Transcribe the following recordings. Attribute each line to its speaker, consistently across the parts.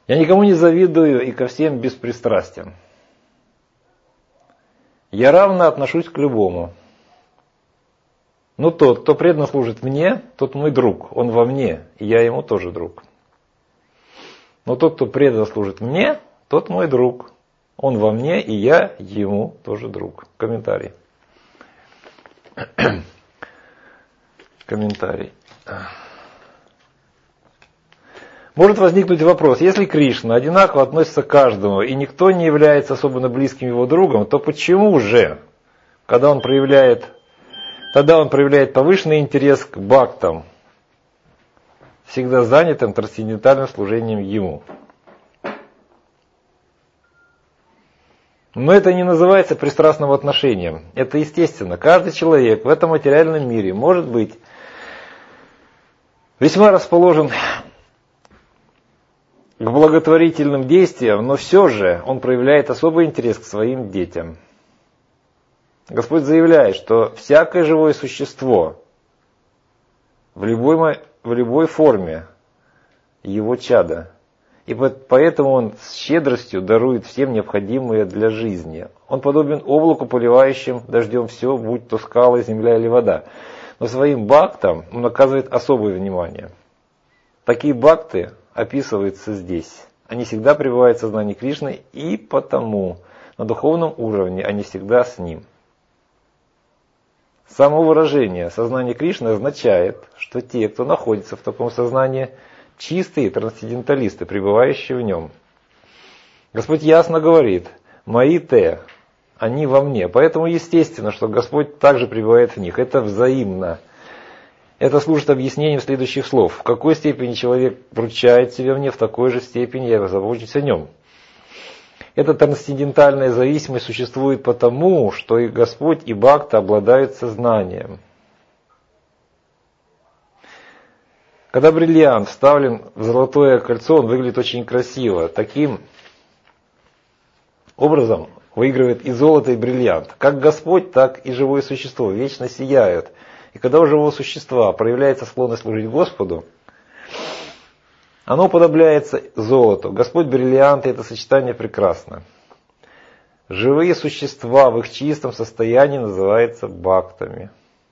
Speaker 1: Я никому не завидую и ко всем беспристрастен. Я равно отношусь к любому. Но тот, кто преданно служит мне, тот мой друг. Он во мне, и я ему тоже друг. Но тот, кто преданно служит мне, тот мой друг. Он во мне, и я ему тоже друг. Комментарий. Комментарий. Может возникнуть вопрос, если Кришна одинаково относится к каждому, и никто не является особенно близким его другом, то почему же, тогда он проявляет повышенный интерес к бхактам, всегда занятым трансцендентальным служением ему? Но это не называется пристрастным отношением. Это естественно. Каждый человек в этом материальном мире может быть весьма расположен к благотворительным действиям, но все же он проявляет особый интерес к своим детям. Господь заявляет, что всякое живое существо в любой форме его чадо. И поэтому он с щедростью дарует всем необходимое для жизни. Он подобен облаку, поливающим дождем все, будь то скалы, земля или вода. Но своим бхактам он оказывает особое внимание. Такие бхакты описываются здесь. Они всегда пребывают в сознании Кришны, и потому на духовном уровне они всегда с ним. Само выражение «сознание Кришны» означает, что те, кто находится в таком сознании, чистые трансценденталисты, пребывающие в нем. Господь ясно говорит: «Мои те, они во мне». Поэтому естественно, что Господь также пребывает в них. Это взаимно. Это служит объяснением следующих слов. В какой степени человек вручает себя мне, в такой же степени я забочусь о нем. Эта трансцендентальная зависимость существует потому, что и Господь, и Бхакта обладают сознанием. Когда бриллиант вставлен в золотое кольцо, он выглядит очень красиво. Таким образом выигрывает и золото, и бриллиант. Как Господь, так и живое существо вечно сияют. И когда у живого существа проявляется склонность служить Господу, оно уподобляется золоту. Господь, бриллианты — это сочетание прекрасно. Живые существа в их чистом состоянии называются бхактами.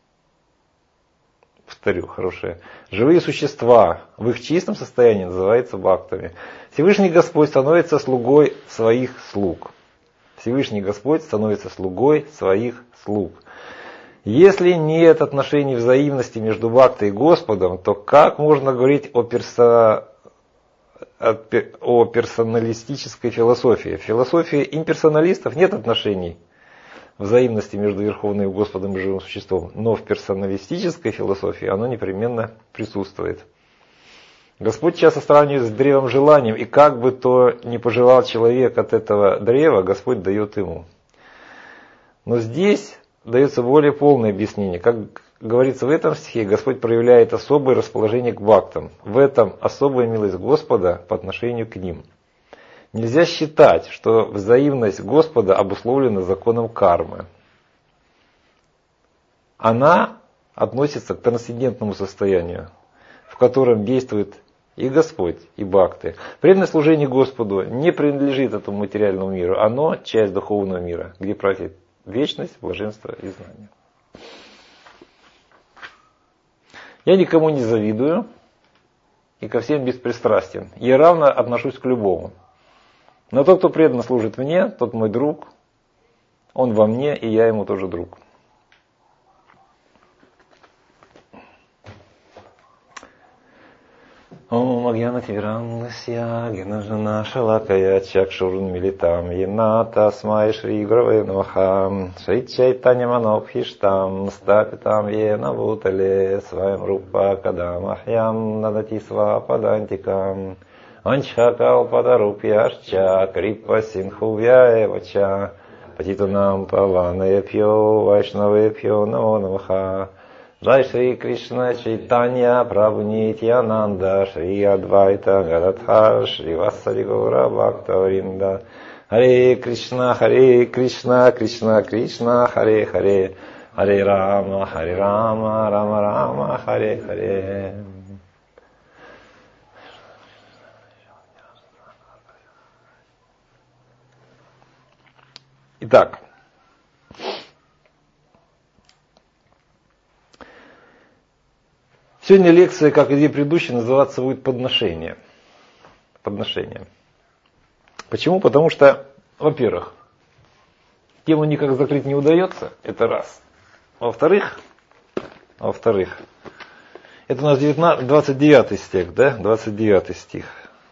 Speaker 1: Повторю, хорошее. Живые существа в их чистом состоянии называются бхактами. Всевышний Господь становится слугой своих слуг. Всевышний Господь становится слугой своих слуг. Если нет отношений взаимности между бхактой и Господом, то как можно говорить о персоналистической философии? В философии имперсоналистов нет отношений взаимности между Верховным Господом и живым существом, но в персоналистической философии оно непременно присутствует. Господь часто сравнивает с древом желанием, и как бы то ни пожелал человек от этого древа, Господь дает ему. Но здесь дается более полное объяснение. Как говорится в этом стихе, Господь проявляет особое расположение к бхактам. В этом особая милость Господа по отношению к ним. Нельзя считать, что взаимность Господа обусловлена законом кармы. Она относится к трансцендентному состоянию, в котором действует и Господь, и бхакты. Преданное служение Господу не принадлежит этому материальному миру. Оно часть духовного мира, где правит вечность, блаженство и знание. Я никому не завидую и ко всем беспристрастен. Я равно отношусь к любому. Но тот, кто преданно служит мне, тот мой друг. Он во мне, и я ему тоже друг. Ом Агьяна Тивирандасья Генажана Шалакая Чакшурун Милитам Ената Смай Шри Гураве Намаха Шри Чайтанья Манобхиштам Стапитам Ена Бутале Сваям Рупа Кадамахьям Надати Свападантикам Анчхакалпадарупьяшча Крипа Синхувьяевача Патитунам Паванепьо Вайшнавепьо Намо Намаха Джай Шри Кришна Чайтанья Прабху Нитьянанда Шри Адвайта Гададхар Шри Вассари Гаура Бхактавринда Харе Кришна Кришна Кришна Харе Харе Харе Рама Рама Рама Харе Харе. Итак, сегодня лекция, как и две предыдущие, называться будет «Подношение». Подношение. Почему? Потому что, во-первых, тему никак закрыть не удается, это раз. Во-вторых, это у нас 29 стих, да? 29 стих.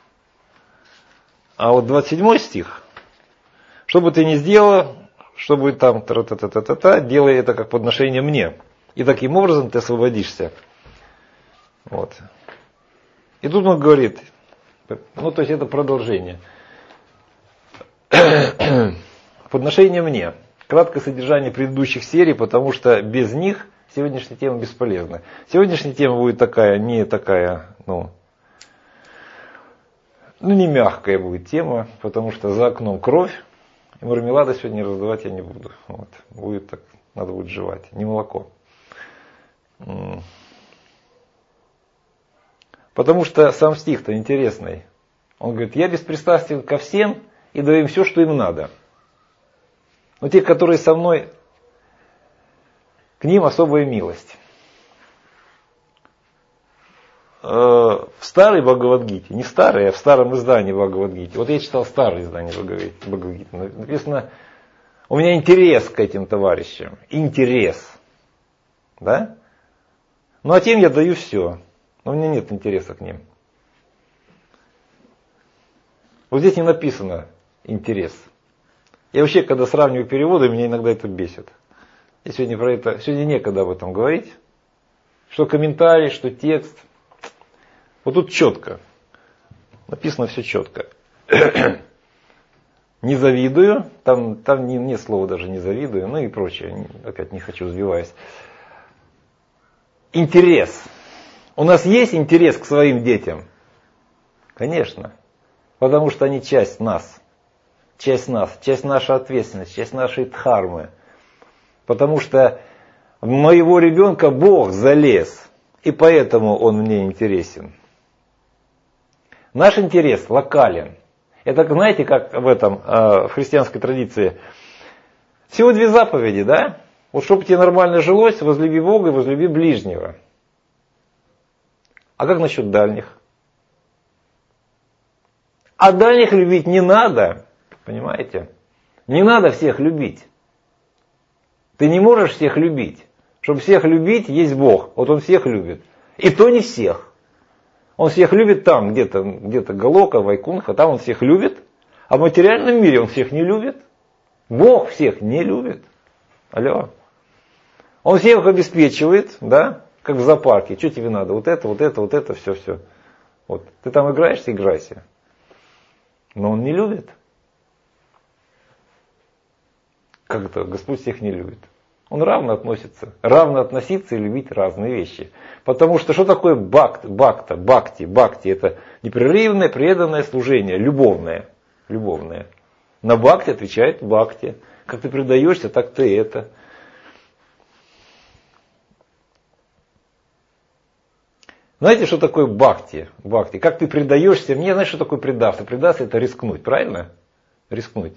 Speaker 1: А вот 27 стих, что бы ты ни сделал, что будет там, делай это как подношение мне. И таким образом ты освободишься. Вот. И тут он говорит, ну то есть это продолжение. Подношение мне. Краткое содержание предыдущих серий, потому что без них сегодняшняя тема бесполезна. Сегодняшняя тема будет такая, не мягкая будет тема, потому что за окном кровь, и мармелада сегодня раздавать я не буду. Вот. Будет так, надо будет жевать, не молоко. Потому что сам стих-то интересный. Он говорит, я беспристрастен ко всем и даю им все, что им надо. Но те, которые со мной, к ним особая милость. В старой Бхагавад-гите, не старой, а в старом издании Бхагавад-гите. Вот я читал старое издание Бхагавад-гиты. Написано, у меня интерес к этим товарищам. Интерес. Да? Ну а тем я даю все. Но у меня нет интереса к ним. Вот здесь не написано интерес. Я вообще, когда сравниваю переводы, меня иногда это бесит. И сегодня некогда об этом говорить. Что комментарий, что текст. Вот тут четко. Написано все четко. Не завидую. Там нет слова даже не завидую. Ну и прочее. Опять не хочу, сбиваясь. Интерес. У нас есть интерес к своим детям? Конечно. Потому что они часть нас. Часть нашей ответственности, часть нашей дхармы. Потому что в моего ребенка Бог залез. И поэтому он мне интересен. Наш интерес локален. Это, знаете, как в христианской традиции. Всего 2 заповеди, да? Вот чтобы тебе нормально жилось, возлюби Бога и возлюби ближнего. А как насчет дальних? А дальних любить не надо. Понимаете? Не надо всех любить. Ты не можешь всех любить. Чтобы всех любить, есть Бог. Вот Он всех любит. И то не всех. Он всех любит там, где-то Галока, Вайкунха, там Он всех любит. А в материальном мире Он всех не любит. Бог всех не любит. Алло. Он всех обеспечивает, да, как в зоопарке. Что тебе надо? Вот это, все. Вот. Ты там играешься, играйся. Но Он не любит. Как это? Господь всех не любит. Он равно относится. Равно относиться и любить разные вещи. Потому что такое бхакти? Бхакти это непрерывное, преданное служение, любовное. На бхакти отвечает бхакти. Как ты предаешься, так ты это. Знаете, что такое бхакти? Как ты предаешься? Мне знаешь, что такое предаться? Предаться это рискнуть, правильно? Рискнуть.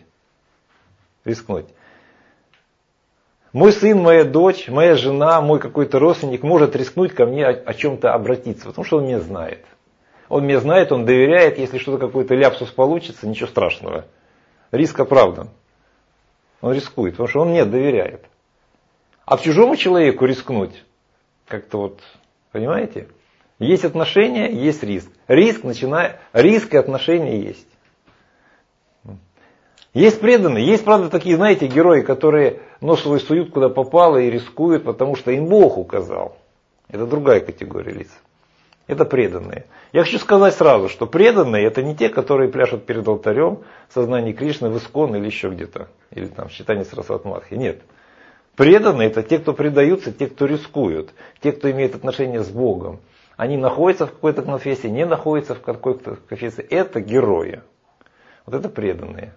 Speaker 1: Мой сын, моя дочь, моя жена, мой какой-то родственник может рискнуть ко мне о чем-то обратиться, потому что он меня знает. Он меня знает, он доверяет, если что-то какой-то ляпсус получится, ничего страшного. Риск оправдан. Он рискует, потому что он мне доверяет. А к чужому человеку рискнуть, как-то понимаете? Есть отношения, есть риск. Риск и отношения есть. Есть преданные, есть, правда, такие, знаете, герои, которые нос свой суют куда попало и рискуют, потому что им Бог указал. Это другая категория лиц. Это преданные. Я хочу сказать сразу, что преданные это не те, которые пляшут перед алтарем в сознании Кришны в Искон или еще где-то. Или там в читании Сарасвати Мадхи. Нет. Преданные это те, кто предаются, те, кто рискуют. Те, кто имеет отношение с Богом. Они находятся в какой-то конфессии, не находятся в какой-то конфессии. Это герои. Вот это преданные.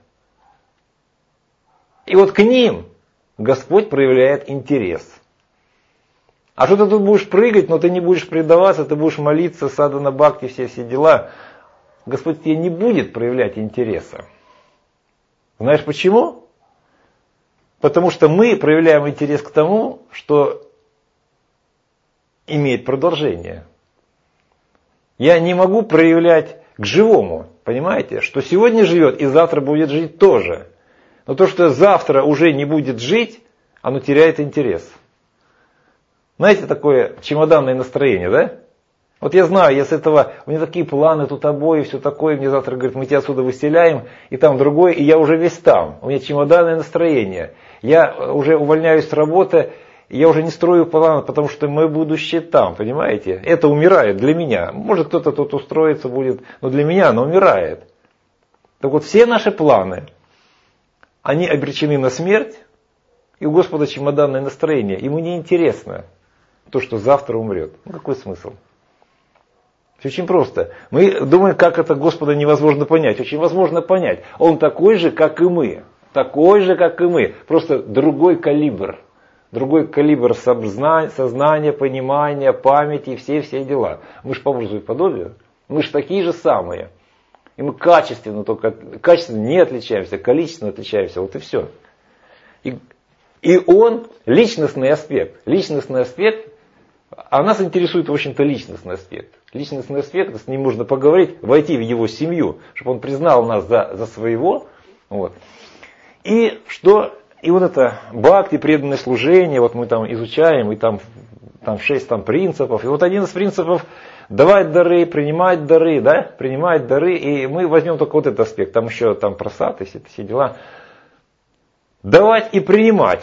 Speaker 1: И вот к ним Господь проявляет интерес. А что ты тут будешь прыгать, но ты не будешь предаваться, ты будешь молиться, садхана бхакти, все дела. Господь тебе не будет проявлять интереса. Знаешь почему? Потому что мы проявляем интерес к тому, что имеет продолжение. Я не могу проявлять к живому, понимаете, что сегодня живет и завтра будет жить тоже. Но то, что завтра уже не будет жить, оно теряет интерес. Знаете, такое чемоданное настроение, да? Вот я знаю, я с этого, у меня такие планы, тут обои, все такое, мне завтра говорят, мы тебя отсюда выселяем, и там другой, и я уже весь там. У меня чемоданное настроение. Я уже увольняюсь с работы, я уже не строю планы, потому что мое будущее там, понимаете? Это умирает для меня. Может, кто-то тут устроиться будет, но для меня оно умирает. Так вот, все наши планы, они обречены на смерть, и у Господа чемоданное настроение. Ему не интересно то, что завтра умрет. Ну, какой смысл? Все очень просто. Мы думаем, как это Господа невозможно понять. Очень возможно понять. Он такой же, как и мы. Такой же, как и мы. Просто другой калибр. Другой калибр сознания, понимания, памяти и все дела. Мы же по образу и подобию. Мы же такие же самые. И мы качественно не отличаемся, количественно отличаемся. Вот и все. И он личностный аспект. Личностный аспект, а нас интересует, в общем-то, личностный аспект. Личностный аспект, с ним можно поговорить, войти в его семью, чтобы он признал нас за своего. Вот. И вот это бхакти, преданное служение, вот мы там изучаем, и там 6 принципов. И вот один из принципов давать дары, принимать дары, да, принимать дары. И мы возьмем только вот этот аспект, там еще просад, все дела. Давать и принимать.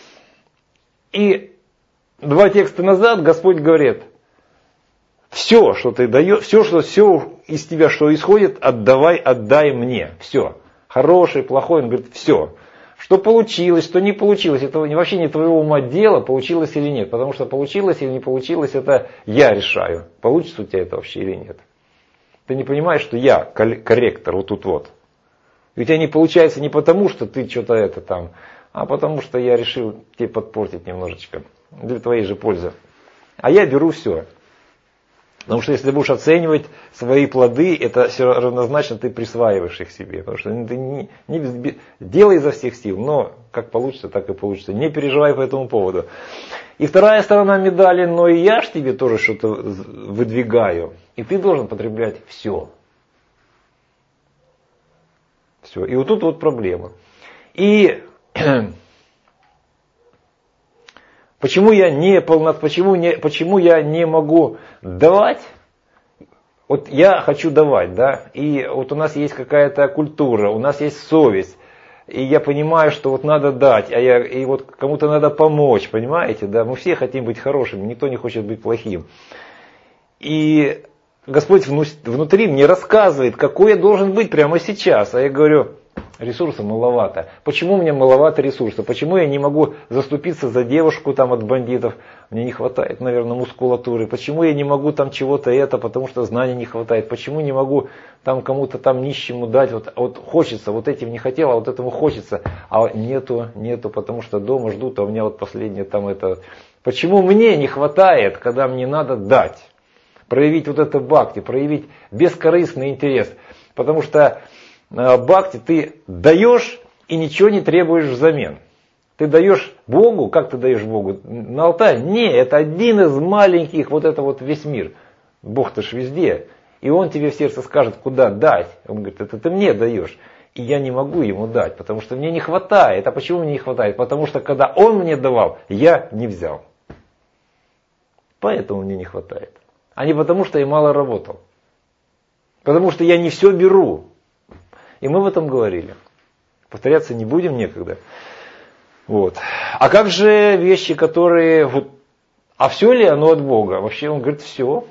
Speaker 1: И 2 текста назад Господь говорит, все, что ты даешь, все из тебя, что исходит, отдай мне. Все. Хорошее, плохое, он говорит, все. Что получилось, что не получилось, это вообще не твоего ума дело, получилось или нет. Потому что получилось или не получилось, это я решаю, получится у тебя это вообще или нет. Ты не понимаешь, что я корректор вот тут вот. И у тебя не получается не потому, что ты что-то а потому что я решил тебе подпортить немножечко. Для твоей же пользы. А я беру все. Потому что если ты будешь оценивать свои плоды, это все равнозначно ты присваиваешь их себе. Потому что ты не делай изо всех сил, но как получится, так и получится. Не переживай по этому поводу. И вторая сторона медали, но и я ж тебе тоже что-то выдвигаю. И ты должен потреблять все. Все. И вот тут вот проблема. И почему я не могу давать? Вот я хочу давать, да, и вот у нас есть какая-то культура, у нас есть совесть, и я понимаю, что вот надо дать, и вот кому-то надо помочь, понимаете, да, мы все хотим быть хорошими, никто не хочет быть плохим. И Господь внутри мне рассказывает, какой я должен быть прямо сейчас, а я говорю, ресурса маловато. Почему у меня маловато ресурса? Почему я не могу заступиться за девушку от бандитов? Мне не хватает, наверное, мускулатуры. Почему я не могу чего-то потому что знаний не хватает? Почему не могу кому-то нищему дать? Вот хочется, вот этим не хотел, а вот этому хочется. А нету, потому что дома ждут, а у меня вот последнее это. Почему мне не хватает, когда мне надо дать? Проявить вот это бхакти, проявить бескорыстный интерес. Потому что бхакти ты даешь и ничего не требуешь взамен. Ты даешь Богу, как ты даешь Богу? На алтарь? Не, это один из маленьких, весь мир. Бог-то ж везде. И Он тебе в сердце скажет, куда дать. Он говорит, это ты мне даешь. И я не могу ему дать, потому что мне не хватает. А почему мне не хватает? Потому что когда Он мне давал, я не взял. Поэтому мне не хватает. А не потому, что я мало работал. Потому что я не все беру. И мы в этом говорили. Повторяться не будем, некогда. Вот. А как же вещи, которые... А все ли оно от Бога? Вообще он говорит, все.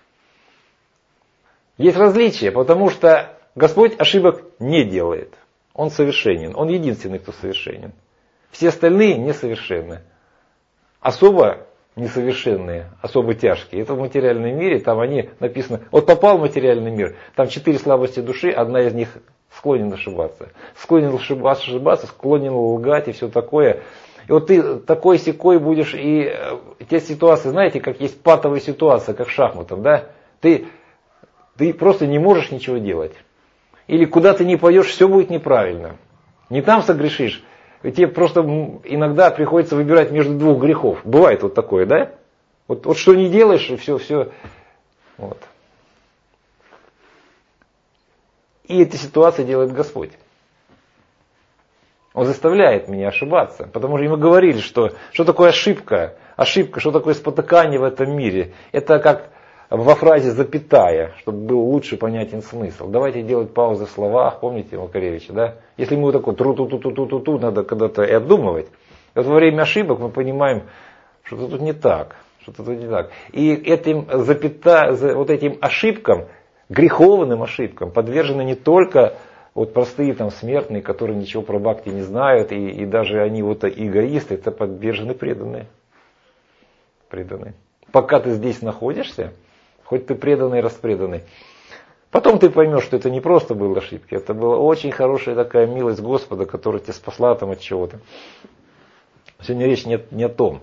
Speaker 1: Есть различия, потому что Господь ошибок не делает. Он совершенен. Он единственный, кто совершенен. Все остальные несовершенны. Особо несовершенные, особо тяжкие. Это в материальном мире, там они написано, вот попал в материальный мир, там 4 слабости души, одна из них склонен ошибаться. Склонен ошибаться, склонен лгать и все такое. И вот ты такой-сякой будешь, и те ситуации, знаете, как есть патовая ситуация, как в шахматах, да? Ты просто не можешь ничего делать. Или куда ты не пойдешь, все будет неправильно. Не там согрешишь, И тебе просто иногда приходится выбирать между двух грехов. Бывает вот такое, да? Вот что не делаешь, и все. Вот. И эти ситуации делает Господь. Он заставляет меня ошибаться. Потому что мы говорили, что такое ошибка. Ошибка, что такое спотыкание в этом мире. Это как во фразе запятая, чтобы был лучше понятен смысл. Давайте делать паузы в словах, помните Макаревича, да? Если мы вот такой тру-ту-ту-ту-ту-ту, надо когда-то и обдумывать. Вот во время ошибок мы понимаем, что тут не так. Что-то тут не так. И этим вот этим ошибкам, греховным ошибкам, подвержены не только вот простые там смертные, которые ничего про бхакти не знают, и даже они вот эгоисты, это подвержены преданные. Преданные. Пока ты здесь находишься, хоть ты преданный и распреданный, потом ты поймешь, что это не просто были ошибки, это была очень хорошая такая милость Господа, которая тебя спасла там от чего-то. Сегодня речь не о том.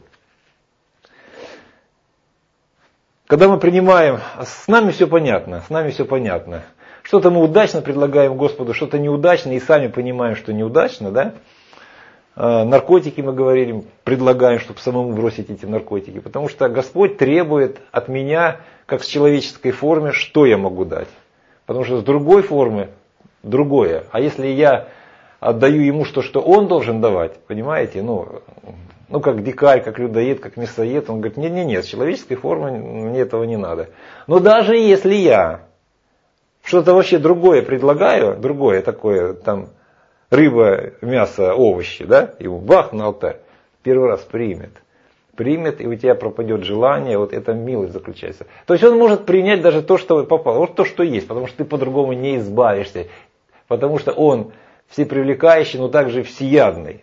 Speaker 1: Когда мы принимаем, с нами все понятно, Что-то мы удачно предлагаем Господу, что-то неудачно, и сами понимаем, что неудачно, да? Наркотики, мы говорили, предлагаем, чтобы самому бросить эти наркотики. Потому что Господь требует от меня, как в человеческой форме, что я могу дать. Потому что с другой формы другое. А если я отдаю ему что он должен давать, понимаете, ну как дикарь, как людоед, как мясоед, он говорит, нет, с человеческой формы мне этого не надо. Но даже если я что-то вообще другое предлагаю, другое такое, там, рыба, мясо, овощи, да, ему бах на алтарь, первый раз примет, и у тебя пропадет желание, вот эта милость заключается. То есть он может принять даже то, что попало, вот то, что есть, потому что ты по-другому не избавишься, потому что он всепривлекающий, но также всеядный.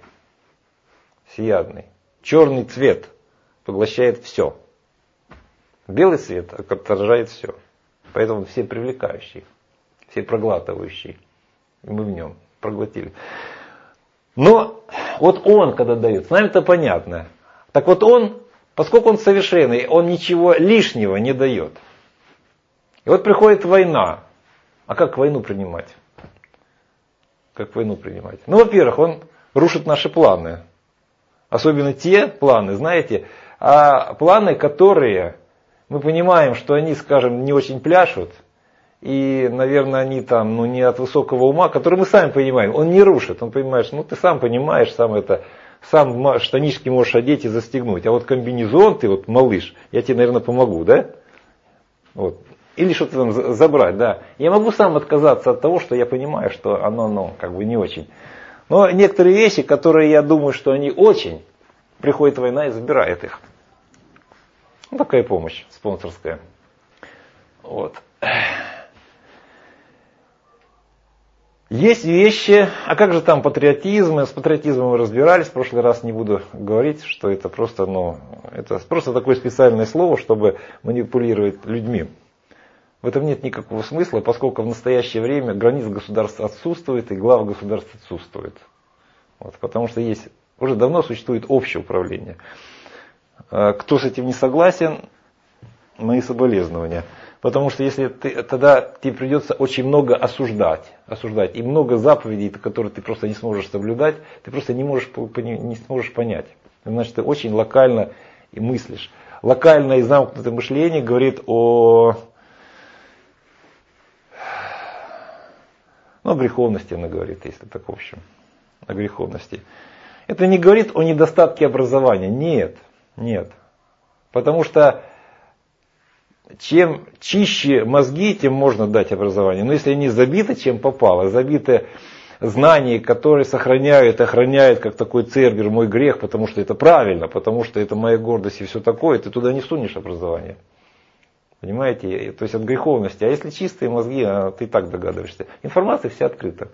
Speaker 1: Черный цвет поглощает все. Белый цвет отражает все. Поэтому все привлекающие, все проглатывающие. И мы в нем проглотили. Но вот он, когда дает, с нами это понятно. Так вот он, поскольку он совершенный, он ничего лишнего не дает. И вот приходит война. А как войну принимать? Ну, во-первых, он рушит наши планы. Особенно те планы, знаете, планы, которые мы понимаем, что они, скажем, не очень пляшут, и, наверное, они там, не от высокого ума, который мы сами понимаем, он не рушит, он понимает, ты сам понимаешь, сам штанишки можешь одеть и застегнуть, а вот комбинезон ты, вот малыш, я тебе, наверное, помогу, да? Вот. Или что-то там забрать, да. Я могу сам отказаться от того, что я понимаю, что оно, как бы не очень. Но некоторые вещи, которые я думаю, что они очень, приходит война и забирает их. Такая помощь спонсорская. Вот. Есть вещи, а как же там патриотизм? С патриотизмом мы разбирались, в прошлый раз не буду говорить, что это просто, это просто такое специальное слово, чтобы манипулировать людьми. В этом нет никакого смысла, поскольку в настоящее время границ государства отсутствует и глав государств отсутствует. Вот, потому что уже давно существует общее управление. Кто с этим не согласен, мои соболезнования. Потому что если тогда тебе придется очень много осуждать, и много заповедей, которые ты просто не сможешь соблюдать, ты просто не сможешь понять. Значит, ты очень локально и мыслишь. Локальное и замкнутое мышление говорит о греховности, она говорит, если так в общем. О греховности. Это не говорит о недостатке образования. Нет. Потому что чем чище мозги, тем можно дать образование. Но если они забиты, чем попало, забиты знания, которые сохраняют, охраняют, как такой Цербер, мой грех, потому что это правильно, потому что это моя гордость и все такое, ты туда не сунешь образование. Понимаете? То есть от греховности. А если чистые мозги, ты и так догадываешься. Информация вся открыта.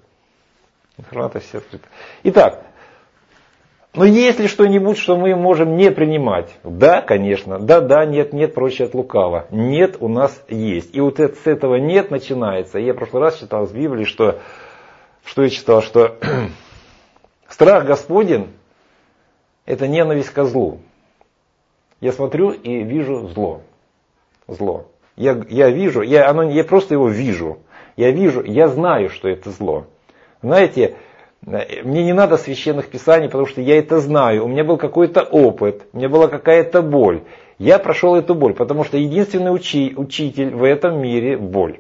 Speaker 1: Итак, но есть ли что-нибудь, что мы можем не принимать? Да, конечно. Да, нет, проще от лукава. Нет, у нас есть. И вот с этого нет начинается. Я в прошлый раз читал из Библии, что я читал, что страх Господень – это ненависть ко злу. Я смотрю и вижу зло. Я вижу, я просто его вижу. Я знаю, что это зло. Знаете, Мне не надо священных писаний, потому что я это знаю. У меня был какой-то опыт, у меня была какая-то боль. Я прошел эту боль, потому что единственный учитель в этом мире – боль.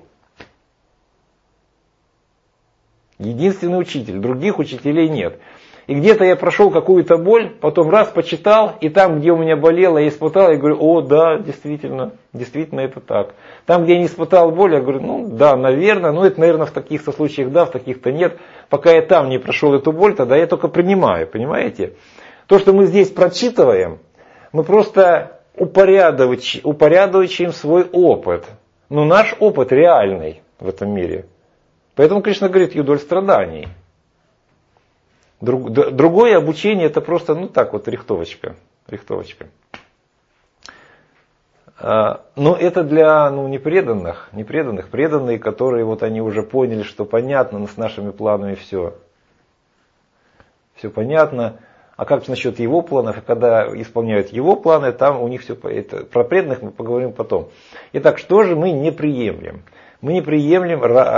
Speaker 1: Единственный учитель, других учителей нет. И где-то я прошел какую-то боль, потом раз почитал, и там, где у меня болело, я испытал, я говорю, о, да, действительно это так. Там, где я не испытал боль, я говорю, ну да, наверное, это, наверное, в таких-то случаях да, в таких-то нет. Пока я там не прошел эту боль, тогда я только принимаю, понимаете? То, что мы здесь прочитываем, мы просто упорядочиваем свой опыт. Но наш опыт реальный в этом мире. Поэтому Кришна говорит, юдоль страданий. Другое обучение это просто, рихтовочка. Но это для непреданных. Преданные, которые они уже поняли, что понятно, с нашими планами все. Все понятно. А как насчет его планов? И когда исполняют его планы, там у них все... Про преданных мы поговорим потом. Итак, что же мы не приемлем? Мы не приемлем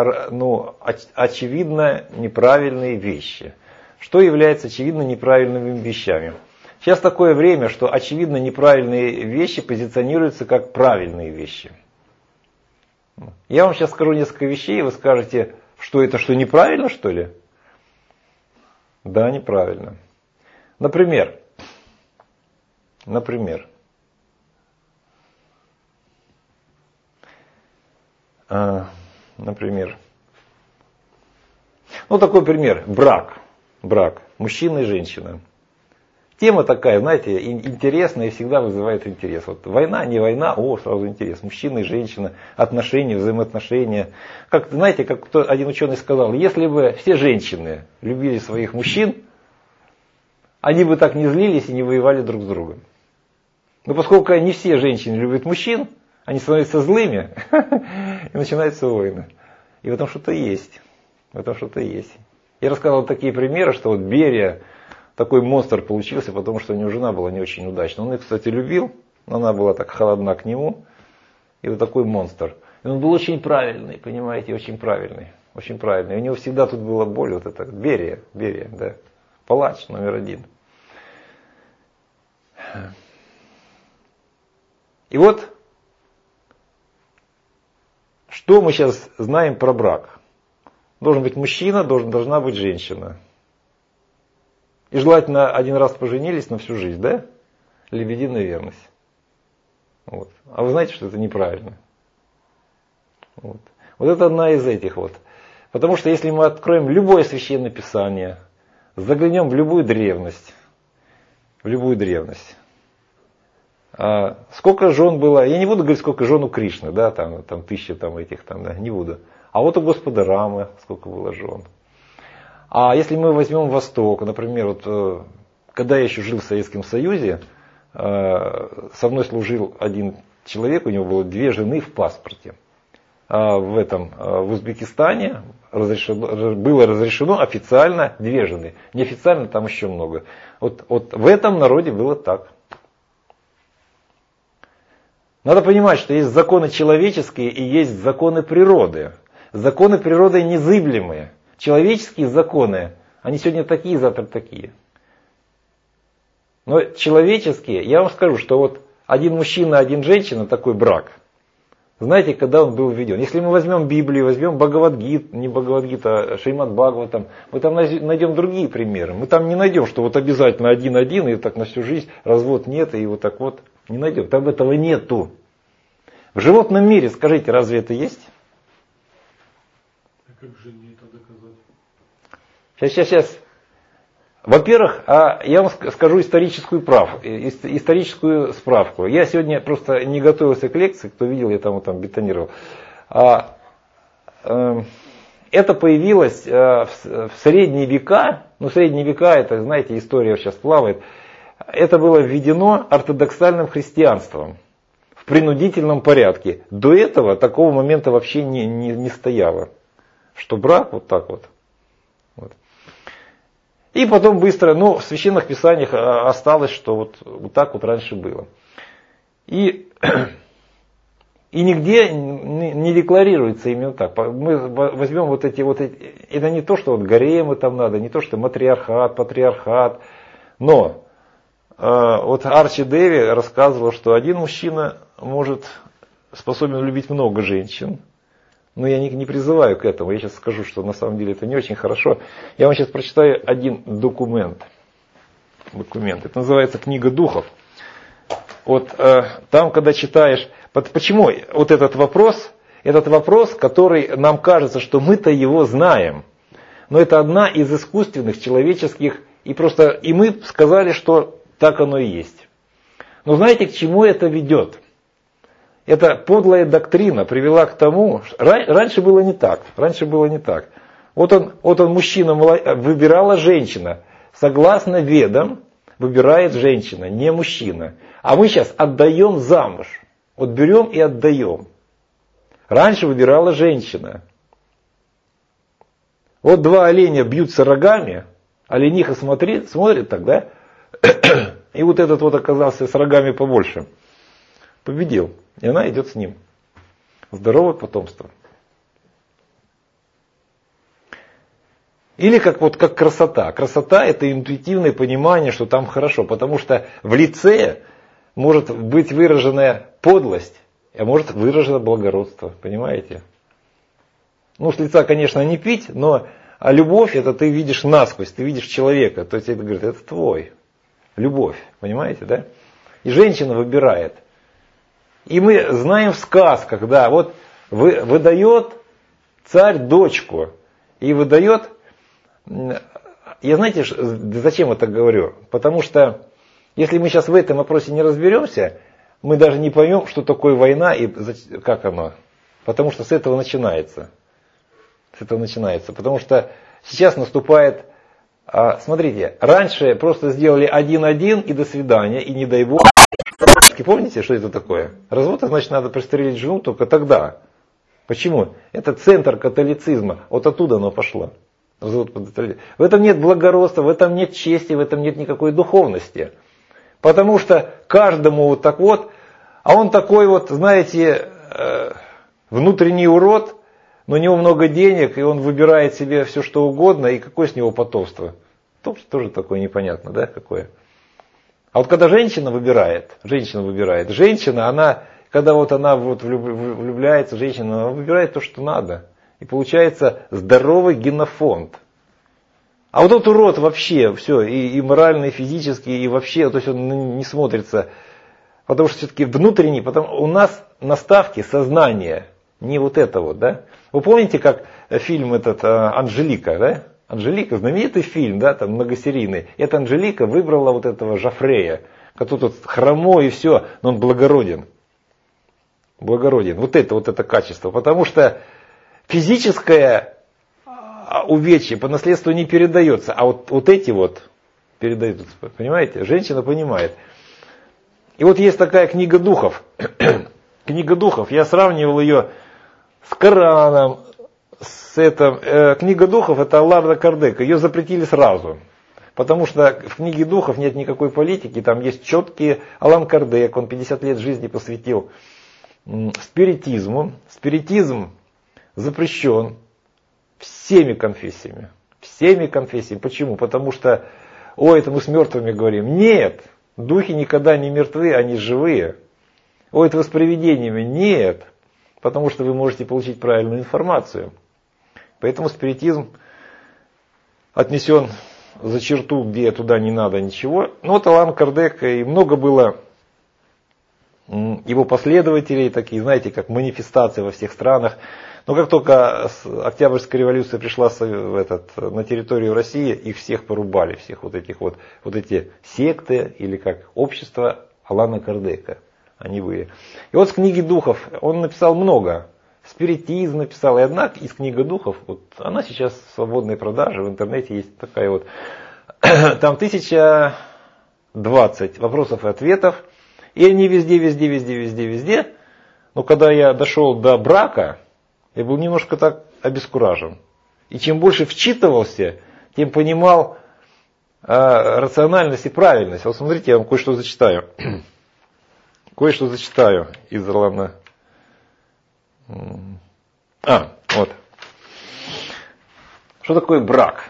Speaker 1: очевидно неправильные вещи. Что является очевидно неправильными вещами? Сейчас такое время, что очевидно неправильные вещи позиционируются как правильные вещи. Я вам сейчас скажу несколько вещей, и вы скажете, что это, что неправильно, что ли? Да, неправильно. Например, такой пример, брак, мужчина и женщина. Тема такая, знаете, интересная и всегда вызывает интерес. Война, не война, сразу интерес. Мужчина и женщина, отношения, взаимоотношения. Как один ученый сказал, если бы все женщины любили своих мужчин, они бы так не злились и не воевали друг с другом. Но поскольку не все женщины любят мужчин, они становятся злыми, и начинаются войны. И в этом что-то есть. Я рассказывал такие примеры, что Берия, такой монстр получился, потому что у него жена была не очень удачна. Он ее, кстати, любил, но она была так холодна к нему. И вот такой монстр. И он был очень правильный, понимаете, очень правильный. И у него всегда тут была боль, Берия, да. Палач номер 1. И что мы сейчас знаем про брак? Должен быть мужчина, должна быть женщина. И желательно один раз поженились на всю жизнь, да? Лебединая верность. А вы знаете, что это неправильно? Это одна из этих . Потому что если мы откроем любое священное писание, заглянем в любую древность, сколько жен было, я не буду говорить, сколько жен у Кришны, да, там 1000 не буду. А у Господа Рамы сколько было жен. А если мы возьмем Восток, например, когда я еще жил в Советском Союзе, со мной служил один человек, у него было 2 жены в паспорте. В Узбекистане было разрешено официально 2 жены. Неофициально там еще много. В этом народе было так. Надо понимать, что есть законы человеческие и есть законы природы. Законы природы незыблемые. Человеческие законы, они сегодня такие, завтра такие. Но человеческие, я вам скажу, что один мужчина, один женщина, такой брак. Знаете, когда он был введен? Если мы возьмем Библию, возьмем а Шримад Бхагаватам, мы там найдем другие примеры. Мы там не найдем, что обязательно один-один, и так на всю жизнь, развод нет, и не найдем. Там этого нету. В животном мире, скажите, разве это есть?
Speaker 2: А как же мне это доказать?
Speaker 1: Сейчас. Во-первых, я вам скажу историческую справку. Я сегодня просто не готовился к лекции, кто видел, я там бетонировал. Это появилось в средние века, средние века, это, знаете, история сейчас плавает. Это было введено ортодоксальным христианством в принудительном порядке. До этого такого момента вообще не стояло, что брак так. И потом быстро, в священных писаниях осталось, что так раньше было. И И нигде не декларируется именно так. Мы возьмем вот эти, это не то, что вот гаремы там надо, не то, что матриархат, патриархат. Но вот Арчи Дэви рассказывал, что один мужчина способен любить много женщин. Но я не призываю к этому. Я сейчас скажу, что на самом деле это не очень хорошо. Я вам сейчас прочитаю один документ. Это называется «Книга духов». Вот там, когда читаешь... Почему вот этот вопрос, который нам кажется, что мы-то его знаем. Но это одна из искусственных, человеческих, и мы сказали, что так оно и есть. Но знаете, к чему это ведет? Эта подлая доктрина привела к тому, что раньше было не так. Вот он мужчина, выбирала женщина. Согласно ведам, выбирает женщина, не мужчина. А мы сейчас отдаем замуж. Вот берем и отдаем. Раньше выбирала женщина. Вот два оленя бьются рогами, олениха смотрит так, да? И вот этот вот оказался с рогами побольше. Победил. И она идет с ним. Здоровое потомство. Или как красота. Красота — это интуитивное понимание, что там хорошо. Потому что в лице может быть выраженная подлость, а может выражено благородство. Понимаете? С лица, конечно, не пить, но любовь — это ты видишь насквозь, ты видишь человека. То есть это говорит, это твой. Любовь. Понимаете, да? И женщина выбирает. И мы знаем в сказках, да, вот выдает царь дочку. И выдает... Я знаете, зачем это говорю? Потому что если мы сейчас в этом вопросе не разберемся, мы даже не поймем, что такое война и как оно. Потому что с этого начинается. Потому что сейчас наступает... Смотрите, раньше просто сделали 1-1 и до свидания, и не дай бог. Помните, что это такое? Развод, значит, надо пристрелить жену только тогда. Почему? Это центр католицизма. Вот оттуда оно пошло. В этом нет благородства, в этом нет чести, в этом нет никакой духовности. Потому что каждому вот так вот, а он такой вот, знаете, внутренний урод, но у него много денег, и он выбирает себе все, что угодно, и какое с него потомство? Тоже такое непонятно, да, какое? А вот когда женщина выбирает, она, когда вот она вот влюбляется, она выбирает то, что надо. И получается здоровый генофонд. А вот этот урод вообще, все, и морально, и физически, и вообще, то есть он не смотрится. Потому что все-таки внутренний, у нас наставки сознания, не вот это вот, да. Вы помните, как фильм этот «Анжелика», да? Анжелика, знаменитый фильм, да, там многосерийный. Эта Анжелика выбрала вот этого Жофрея, который тут хромой и все, но он благороден. Вот это качество. Потому что физическое увечье по наследству не передается, а вот эти вот передаются. Понимаете? Женщина понимает. И вот есть такая книга духов. Книга духов. Я сравнивал ее с Кораном. Книга духов — это Аллана Кардека. Ее запретили сразу. Потому что в книге духов нет никакой политики. Там есть четкие... Алан Кардек, он 50 лет жизни посвятил спиритизму. Спиритизм запрещен всеми конфессиями. Почему? Потому что, это мы с мертвыми говорим. Нет, духи никогда не мертвы, они живые. Это вы с привидениями. Нет, потому что вы можете получить правильную информацию. Поэтому спиритизм отнесен за черту, где туда не надо ничего. Вот Алан Кардек, и много было его последователей, такие, знаете, как манифестации во всех странах. Но как только Октябрьская революция пришла на территорию России, их всех порубали, всех вот эти секты, или как общество Алана Кардека. Они были. И вот с книги духов он написал много. Спиритизм написал. И одна из книг духов, она сейчас в свободной продаже, в интернете есть такая вот. Там 1020 вопросов и ответов. И они везде. Но когда я дошел до брака, я был немножко так обескуражен. И чем больше вчитывался, тем понимал рациональность и правильность. Вот смотрите, я вам кое-что зачитаю. Из Алана Вот. Что такое брак?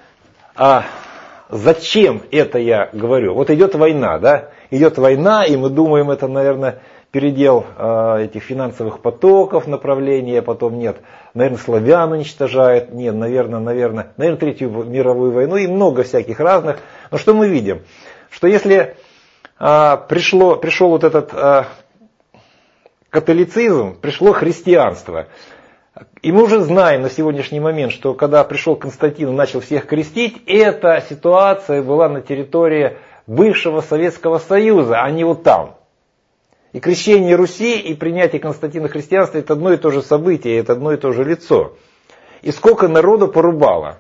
Speaker 1: Зачем это я говорю? Вот идет война, да? Идет война, и мы думаем, это, наверное, передел этих финансовых потоков, направления, потом нет. Наверное, славян уничтожает, нет, наверное, Третью мировую войну и много всяких разных. Но что мы видим? Что если пришел вот этот католицизм, пришло христианство. И мы уже знаем на сегодняшний момент, что когда пришел Константин и начал всех крестить, эта ситуация была на территории бывшего Советского Союза, а не вот там. И крещение Руси и принятие Константина христианства — это одно и то же событие, это одно и то же лицо. И сколько народу порубало.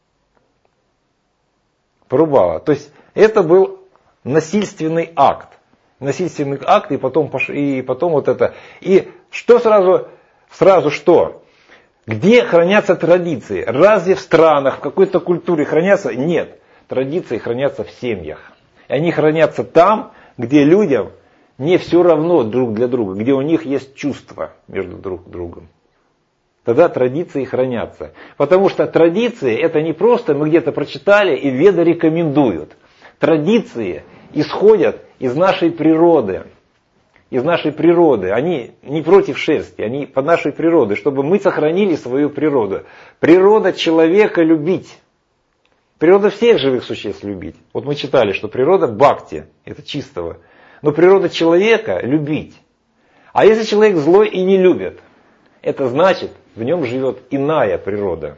Speaker 1: Порубало. То есть это был насильственный акт. Насильственный акт, и потом вот это. И что сразу что? Где хранятся традиции? Разве в странах, в какой-то культуре хранятся? Нет. Традиции хранятся в семьях. И они хранятся там, где людям не все равно друг для друга, где у них есть чувства между друг другом. Тогда традиции хранятся. Потому что традиции — это не просто мы где-то прочитали и веды рекомендуют. Традиции исходят из нашей природы. Из нашей природы. Они не против шерсти, они по нашей природе, чтобы мы сохранили свою природу. Природа человека любить. Природа всех живых существ любить. Вот мы читали, что природа бхакти, это чистого. Но природа человека любить. А если человек злой и не любит, это значит, в нем живет иная природа.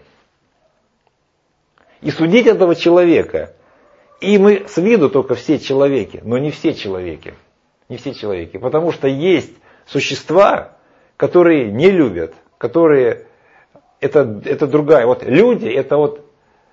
Speaker 1: И судить этого человека, и мы с виду только все человеки, но не все человеки. Не все человеки. Потому что есть существа, которые не любят, которые, это другая. Вот люди, это вот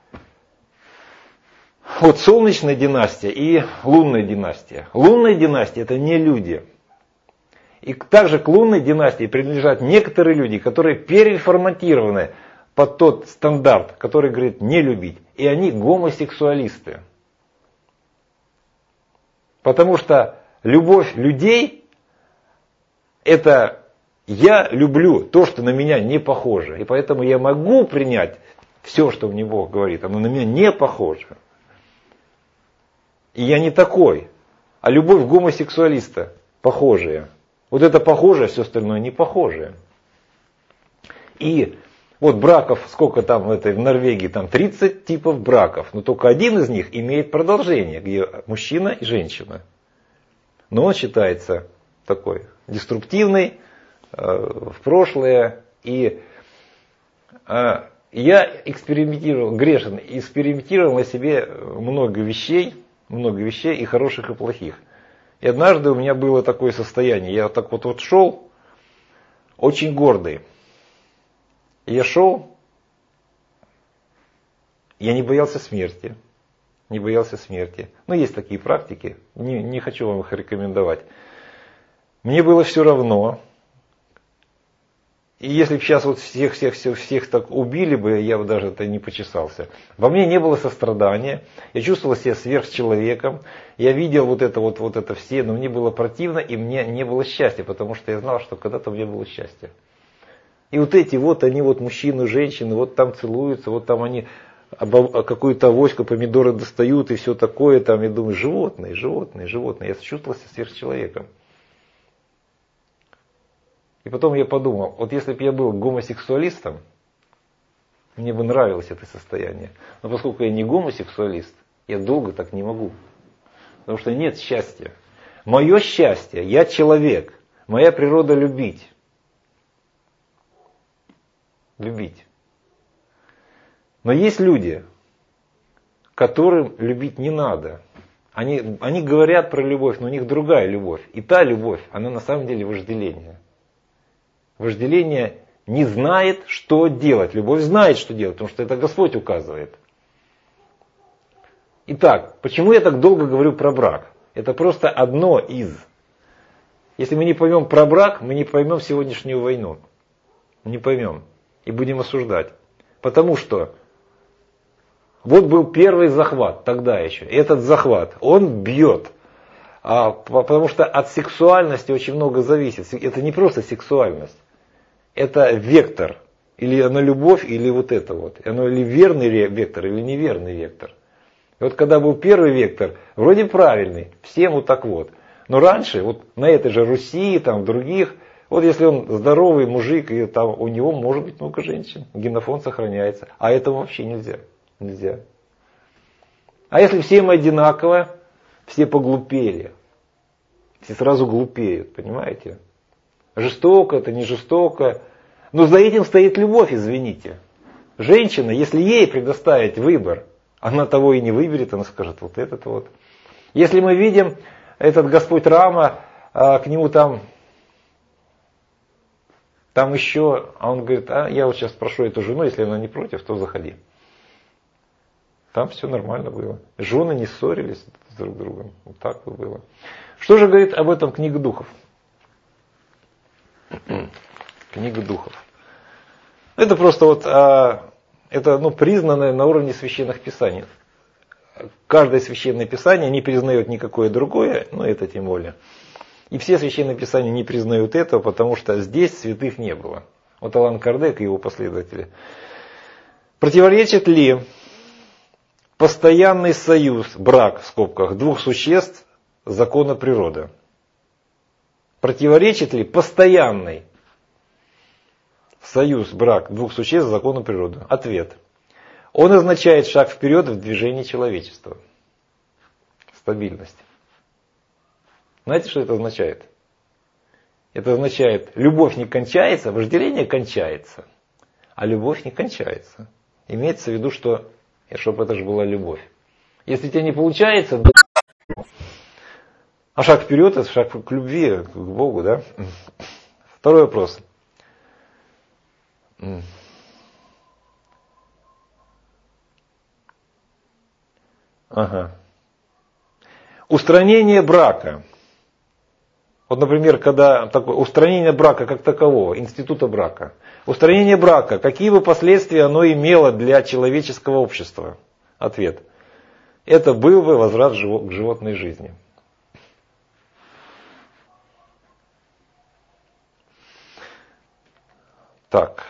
Speaker 1: солнечная династия и лунная династия. Лунная династия — это не люди. И также к лунной династии принадлежат некоторые люди, которые переформатированы под тот стандарт, который говорит не любить. И они гомосексуалисты. Потому что любовь людей — это я люблю то, что на меня не похоже. И поэтому я могу принять все, что мне Бог говорит, оно на меня не похоже. И я не такой. А любовь гомосексуалиста похожая. Вот это похожее, все остальное не похожее. И вот браков, сколько там в Норвегии, там 30 типов браков. Но только один из них имеет продолжение, где мужчина и женщина. Но он считается такой деструктивный в прошлое. И я экспериментировал, грешен, экспериментировал на себе много вещей, и хороших, и плохих. И однажды у меня было такое состояние. Я так вот шел, очень гордый. Я шел, я не боялся смерти. Не боялся смерти. Но есть такие практики, не хочу вам их рекомендовать. Мне было все равно. И если бы сейчас вот всех так убили бы, я бы даже это не почесался. Во мне не было сострадания, я чувствовал себя сверхчеловеком, я видел вот это все, но мне было противно, и мне не было счастья, потому что я знал, что когда-то у меня было счастье. И они мужчины, женщины, вот там целуются, вот там они какую-то авоську, помидоры достают и все такое, там, я думаю, животные. Я чувствовал себя сверхчеловеком. И потом я подумал, вот если бы я был гомосексуалистом, мне бы нравилось это состояние. Но поскольку я не гомосексуалист, я долго так не могу. Потому что нет счастья. Мое счастье, я человек, моя природа любить. Любить. Но есть люди, которым любить не надо. Они говорят про любовь, но у них другая любовь. И та любовь, она на самом деле вожделение. Вожделение не знает, что делать. Любовь знает, что делать, потому что это Господь указывает. Итак, почему я так долго говорю про брак? Это просто одно из. Если мы не поймем про брак, мы не поймем сегодняшнюю войну. Не поймем. И будем осуждать. Потому что вот был первый захват, тогда еще. И этот захват, он бьет. Потому что от сексуальности очень много зависит. Это не просто сексуальность. это вектор. Или оно любовь, или вот это вот. Оно или верный вектор, или неверный вектор. И вот когда был первый вектор, вроде правильный, всем вот так вот. Но раньше, вот на этой же Руси, там в других, вот если он здоровый мужик, и там у него может быть много женщин, генофонд сохраняется. А этого вообще нельзя. Нельзя. А если всем одинаково, все поглупели. Все сразу глупеют, понимаете? Жестоко это, не жестоко. Но за этим стоит любовь, извините. Женщина, если ей предоставить выбор, она того и не выберет, она скажет вот этот вот. Если мы видим этот Господь Рама, к нему там еще, а он говорит, я вот сейчас спрошу эту жену, если она не против, то заходи. Там все нормально было. Жены не ссорились друг с другом. Вот так вот было. Что же говорит об этом книга Духов? Книга Духов. Это просто вот, это признанное на уровне священных писаний. Каждое священное писание не признает никакое другое, это тем более. И все священные писания не признают этого, потому что здесь святых не было. Вот Алан Кардек и его последователи. Противоречит ли постоянный союз, брак в скобках, двух существ закону природы? Противоречит ли постоянный союз, брак двух существ закону природы? Ответ. Он означает шаг вперед в движении человечества. Стабильность. Знаете, что это означает? Это означает, любовь не кончается, вожделение кончается, а любовь не кончается. Имеется в виду, чтобы это же была любовь. Если тебе не получается, а шаг вперед, это шаг к любви, к Богу, да? Второй вопрос. Устранение брака. Вот, например, когда устранение брака как такового, института брака. Устранение брака, какие бы последствия оно имело для человеческого общества? Ответ. Это был бы возврат к животной жизни. Так.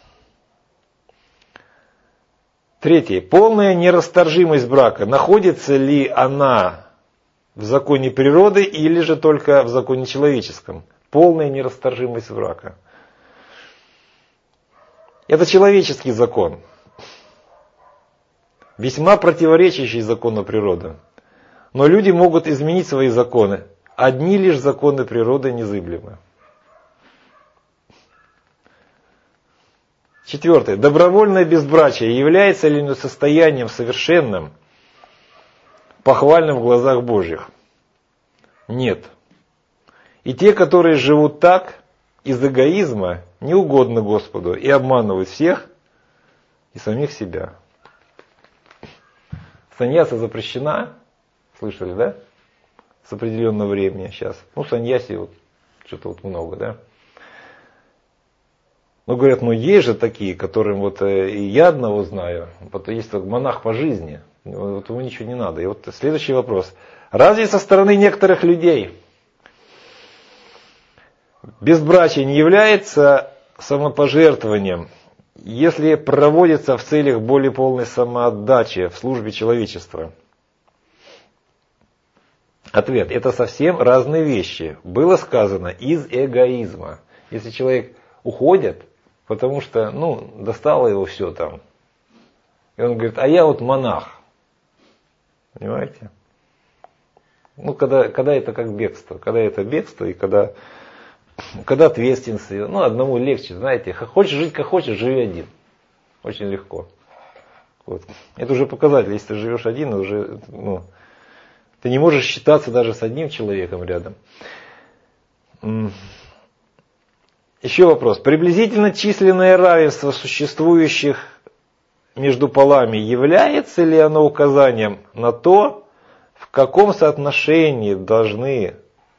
Speaker 1: Третье. Полная нерасторжимость брака. Находится ли она в законе природы или же только в законе человеческом? Полная нерасторжимость брака. Это человеческий закон. Весьма противоречащий закону природы. Но люди могут изменить свои законы. Одни лишь законы природы незыблемы. Четвертое. Добровольное безбрачие является ли состоянием совершенным, похвальным в глазах Божьих? Нет. И те, которые живут так, из эгоизма, не угодны Господу и обманывают всех и самих себя. Саньяса запрещена, слышали, да? С определенного времени сейчас. Саньяси что-то много, да? Но говорят, есть же такие, которым и я одного знаю, есть монах по жизни, ему ничего не надо. И следующий вопрос. Разве со стороны некоторых людей безбрачие не является самопожертвованием, если проводится в целях более полной самоотдачи в службе человечества? Ответ. Это совсем разные вещи. Было сказано из эгоизма. Если человек уходит, потому что, достало его все там. И он говорит, а я монах. Понимаете? Когда это как бегство. Когда это бегство и когда ответственность. Одному легче, знаете. Хочешь жить как хочешь, живи один. Очень легко. Это уже показатель. Если ты живешь один, уже, ты не можешь считаться даже с одним человеком рядом. Еще вопрос. Приблизительно численное равенство существующих между полами, является ли оно указанием на то, в каком соотношении должны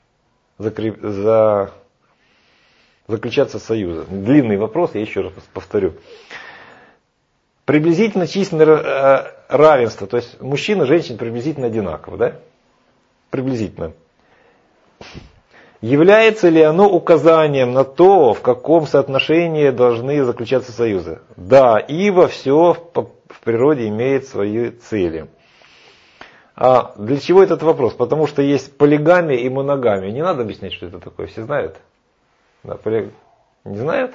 Speaker 1: заключаться союзы? Длинный вопрос, я еще раз повторю. Приблизительно численное равенство, то есть мужчин и женщин приблизительно одинаково, да? Приблизительно. Является ли оно указанием на то, в каком соотношении должны заключаться союзы? Да, ибо все в природе имеет свои цели. А для чего этот вопрос? Потому что есть полигамия и моногамия. Не надо объяснять, что это такое. Все знают? Да, Не знают?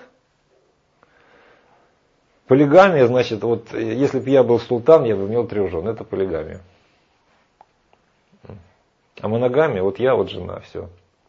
Speaker 1: Полигамия, значит, вот если бы я был султан, я бы имел 3 жен. Это полигамия. А моногамия, вот я, вот жена, все.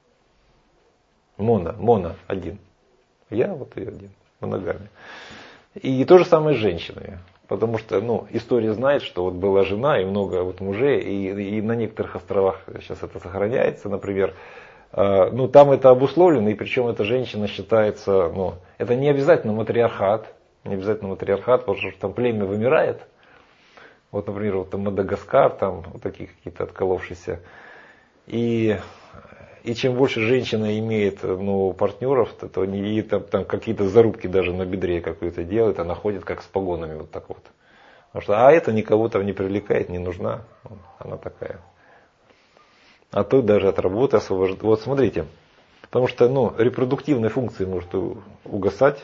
Speaker 1: Моно, один. Я вот и один. Моногамия. И то же самое с женщинами. Потому что, история знает, что вот была жена и много вот мужей, и на некоторых островах сейчас это сохраняется, например, там это обусловлено, и причем эта женщина считается, это не обязательно матриархат, потому что там племя вымирает. Вот, например, вот там Мадагаскар, там вот такие какие-то отколовшиеся. И чем больше женщина имеет партнеров, то и там какие-то зарубки даже на бедре какую-то делает, она ходит как с погонами вот так вот. Потому что, это никого там не привлекает, не нужна. Она такая. А то даже от работы освобождает. Вот смотрите. Потому что репродуктивная функция может угасать.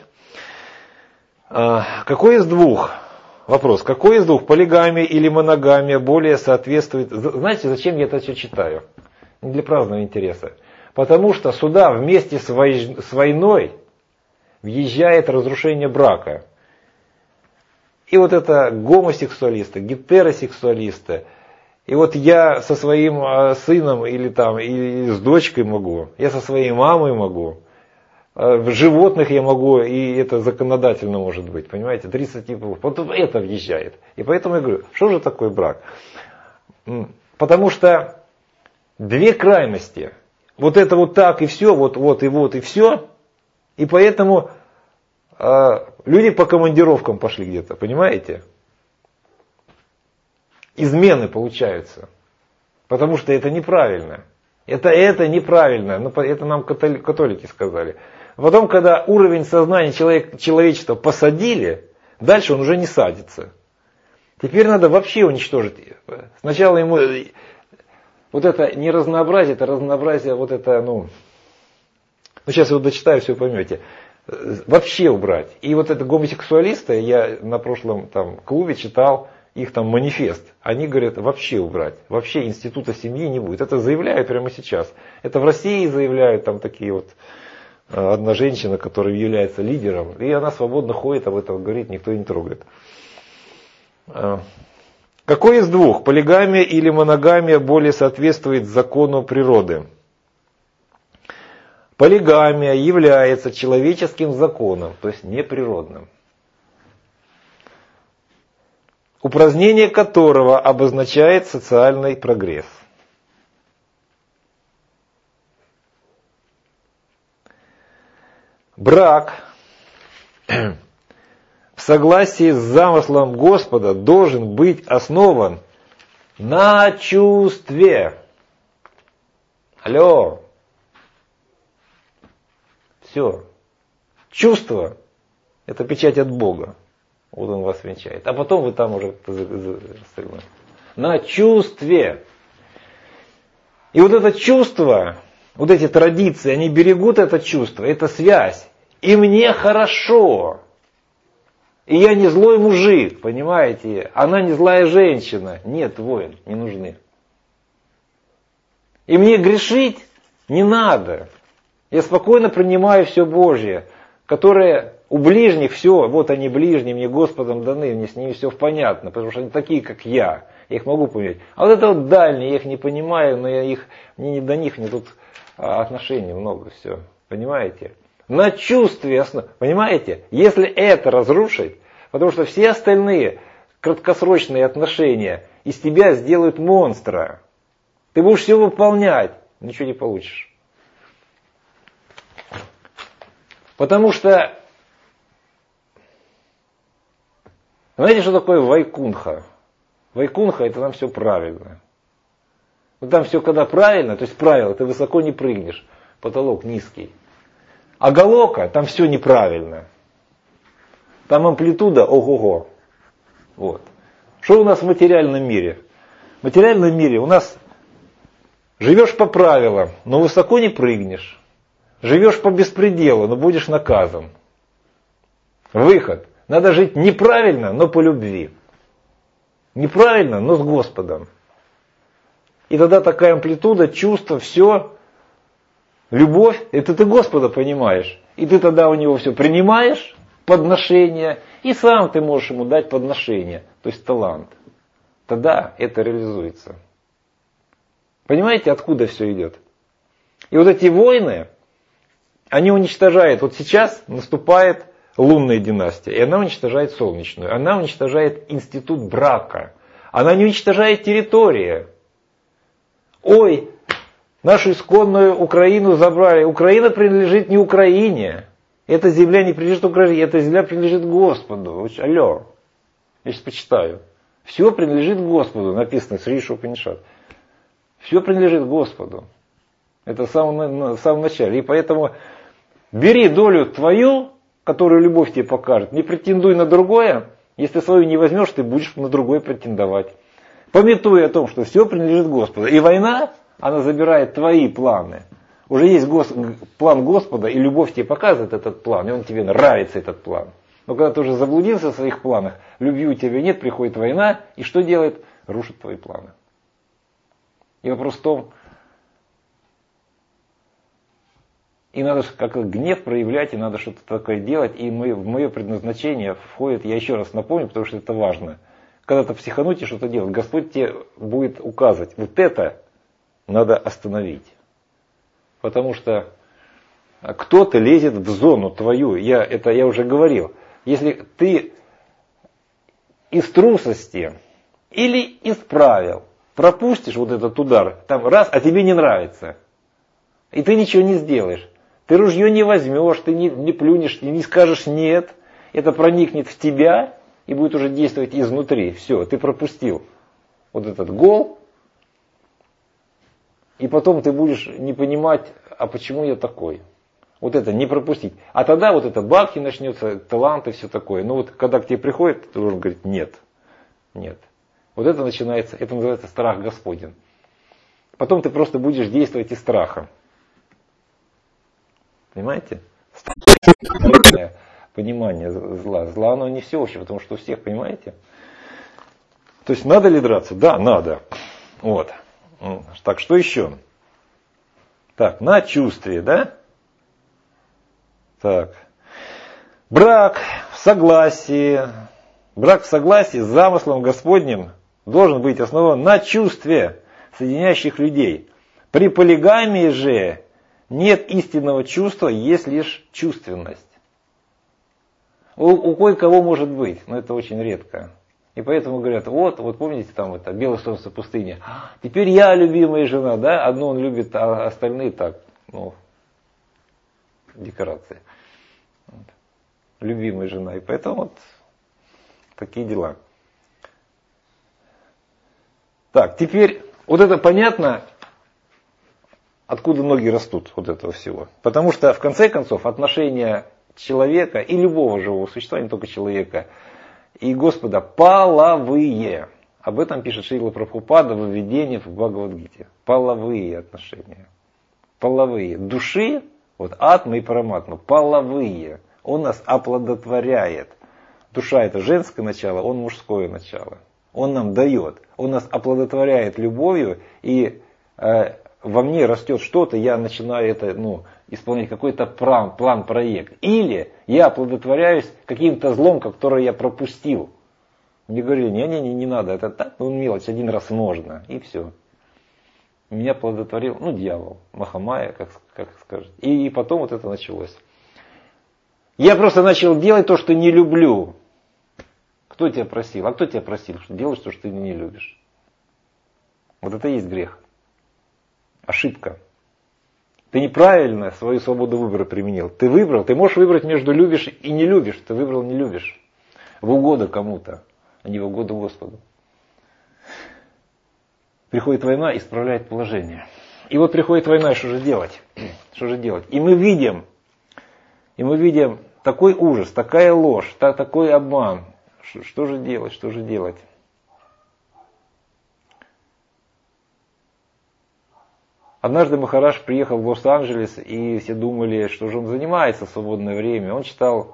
Speaker 1: Какой из двух? Вопрос. Какой из двух, полигамия или моногамия, более соответствует? Знаете, зачем я это все читаю? Не для праздного интереса. Потому что сюда вместе с войной въезжает разрушение брака. И вот это гомосексуалисты, гетеросексуалисты. И вот я со своим сыном или с дочкой могу, я со своей мамой могу, в животных я могу, и это законодательно может быть, понимаете, 30 типов. Вот это въезжает. И поэтому я говорю, что же такое брак? Потому что 2 крайности. Вот это вот так и все, вот и все. И поэтому люди по командировкам пошли где-то, понимаете? Измены получаются. Потому что это неправильно. Это неправильно. Это нам католики сказали. Потом, когда уровень сознания человечества посадили, дальше он уже не садится. Теперь надо вообще уничтожить. Сначала ему вот это не разнообразие, это разнообразие, вот это, сейчас я вот дочитаю, все поймете. Вообще убрать. И вот это гомосексуалисты, я на прошлом клубе читал их манифест. Они говорят, вообще убрать. Вообще института семьи не будет. Это заявляют прямо сейчас. Это в России заявляют такие вот. Одна женщина, которая является лидером, и она свободно ходит, об этом говорит, никто не трогает. Какой из двух, полигамия или моногамия, более соответствует закону природы? Полигамия является человеческим законом, то есть неприродным, упразднение которого обозначает социальный прогресс. Брак в согласии с замыслом Господа должен быть основан на чувстве. Алло. Все. Чувство – это печать от Бога. Вот Он вас венчает. А потом вы там уже на чувстве. И вот это чувство, вот эти традиции, они берегут это чувство, это связь. И мне хорошо. И я не злой мужик, понимаете? Она не злая женщина. Нет, воин, не нужны. И мне грешить не надо. Я спокойно принимаю все Божье, которое у ближних все, вот они ближние, мне Господом даны, мне с ними все понятно, потому что они такие, как я их могу понять. А вот это вот дальние, я их не понимаю, но мне не до них, мне тут отношений много, все, понимаете? На чувстве основ... Понимаете? Если это разрушить, потому что все остальные краткосрочные отношения из тебя сделают монстра. Ты будешь все выполнять, ничего не получишь. Потому что, знаете, что такое вайкунха? Вайкунха — это там все правильно. Но там все когда правильно, то есть правило, ты высоко не прыгнешь, потолок низкий. А галока, там все неправильно. Там амплитуда ого-го. Вот. Что у нас в материальном мире? В материальном мире у нас Живешь по правилам, но высоко не прыгнешь. Живешь по беспределу, но будешь наказан. Выход. Надо жить неправильно, но по любви. Неправильно, но с Господом. И тогда такая амплитуда, чувство, все, любовь, это ты Господа понимаешь. И ты тогда у него все принимаешь, подношение, и сам ты можешь ему дать подношение, то есть талант. Тогда это реализуется. Понимаете, откуда все идет? И вот эти войны, они уничтожают, вот сейчас наступает лунная династия, и она уничтожает солнечную, она уничтожает институт брака, она не уничтожает территории. Ой, нашу исконную Украину забрали. Украина принадлежит не Украине. Эта земля не принадлежит Украине, эта земля принадлежит Господу. Алло, я сейчас почитаю. Все принадлежит Господу, написано в Шри Упанишад. Все принадлежит Господу. Это в самом начале. И поэтому бери долю твою, которую любовь тебе покажет. Не претендуй на другое. Если свою не возьмешь, ты будешь на другое претендовать. Памятуй о том, что все принадлежит Господу. И война, она забирает твои планы. Уже есть план Господа, и любовь тебе показывает этот план, и он тебе нравится, этот план. Но когда ты уже заблудился в своих планах, любви у тебя нет, приходит война, и что делает? Рушит твои планы. И вопрос в том, и надо как гнев проявлять, и надо что-то такое делать, и в мое предназначение входит, я еще раз напомню, потому что это важно, когда-то психануть и что-то делать, Господь тебе будет указывать, вот это надо остановить. Потому что кто-то лезет в зону твою, я уже говорил. Если ты из трусости или из правил пропустишь вот этот удар, там раз, а тебе не нравится, и ты ничего не сделаешь, ты ружье не возьмешь, ты не плюнешь, не скажешь нет, это проникнет в тебя и будет уже действовать изнутри. Все, ты пропустил вот этот гол, и потом ты будешь не понимать, а почему я такой. Вот это не пропустить. А тогда вот это бабки начнется, таланты, все такое. Но вот когда к тебе приходит, ты должен говорить нет. Нет. Вот это начинается, это называется страх Господень. Потом ты просто будешь действовать из страха. Понимаете? Понимание зла. Зла оно не всеобщее, потому что у всех, понимаете? То есть надо ли драться? Да, надо. Вот. Так, что еще? Так, на чувстве, да? Так. Брак в согласии с замыслом Господним должен быть основан на чувстве соединяющих людей. При полигамии же нет истинного чувства, есть лишь чувственность. У кое-кого может быть, но это очень редко. И поэтому говорят, вот помните там это белое солнце пустыни. Теперь я любимая жена, да? Одну он любит, а остальные так, декорации. Вот. Любимая жена. И поэтому вот такие дела. Так, теперь вот это понятно, откуда ноги растут вот этого всего. Потому что в конце концов отношения человека и любого живого существа, не только человека, и Господа половые. Об этом пишет Шрила Прабхупада в введении в Бхагавад-гите. Половые отношения. Половые. Души, вот атма и параматма, половые. Он нас оплодотворяет. Душа это женское начало, он мужское начало. Он нам дает. Он нас оплодотворяет любовью, и во мне растет что-то, я начинаю это, исполнять какой-то план, проект. Или я оплодотворяюсь каким-то злом, который я пропустил. Мне говорили, не надо, это так, мелочь, один раз можно, и все. Меня оплодотворил, дьявол, Махамая, как скажет. И потом вот это началось. Я просто начал делать то, что не люблю. Кто тебя просил? А кто тебя просил, что делаешь то, что ты не любишь? Вот это и есть грех. Ошибка. Ты неправильно свою свободу выбора применил. Ты выбрал, ты можешь выбрать между любишь и не любишь. Ты выбрал не любишь. В угоду кому-то, а не в угоду Господу. Приходит война, исправляет положение. И вот приходит война, и что же делать? Что же делать? И мы видим такой ужас, такая ложь, такой обман. Что же делать? Что же делать? Однажды Махарадж приехал в Лос-Анджелес, и все думали, что же он занимается в свободное время. Он читал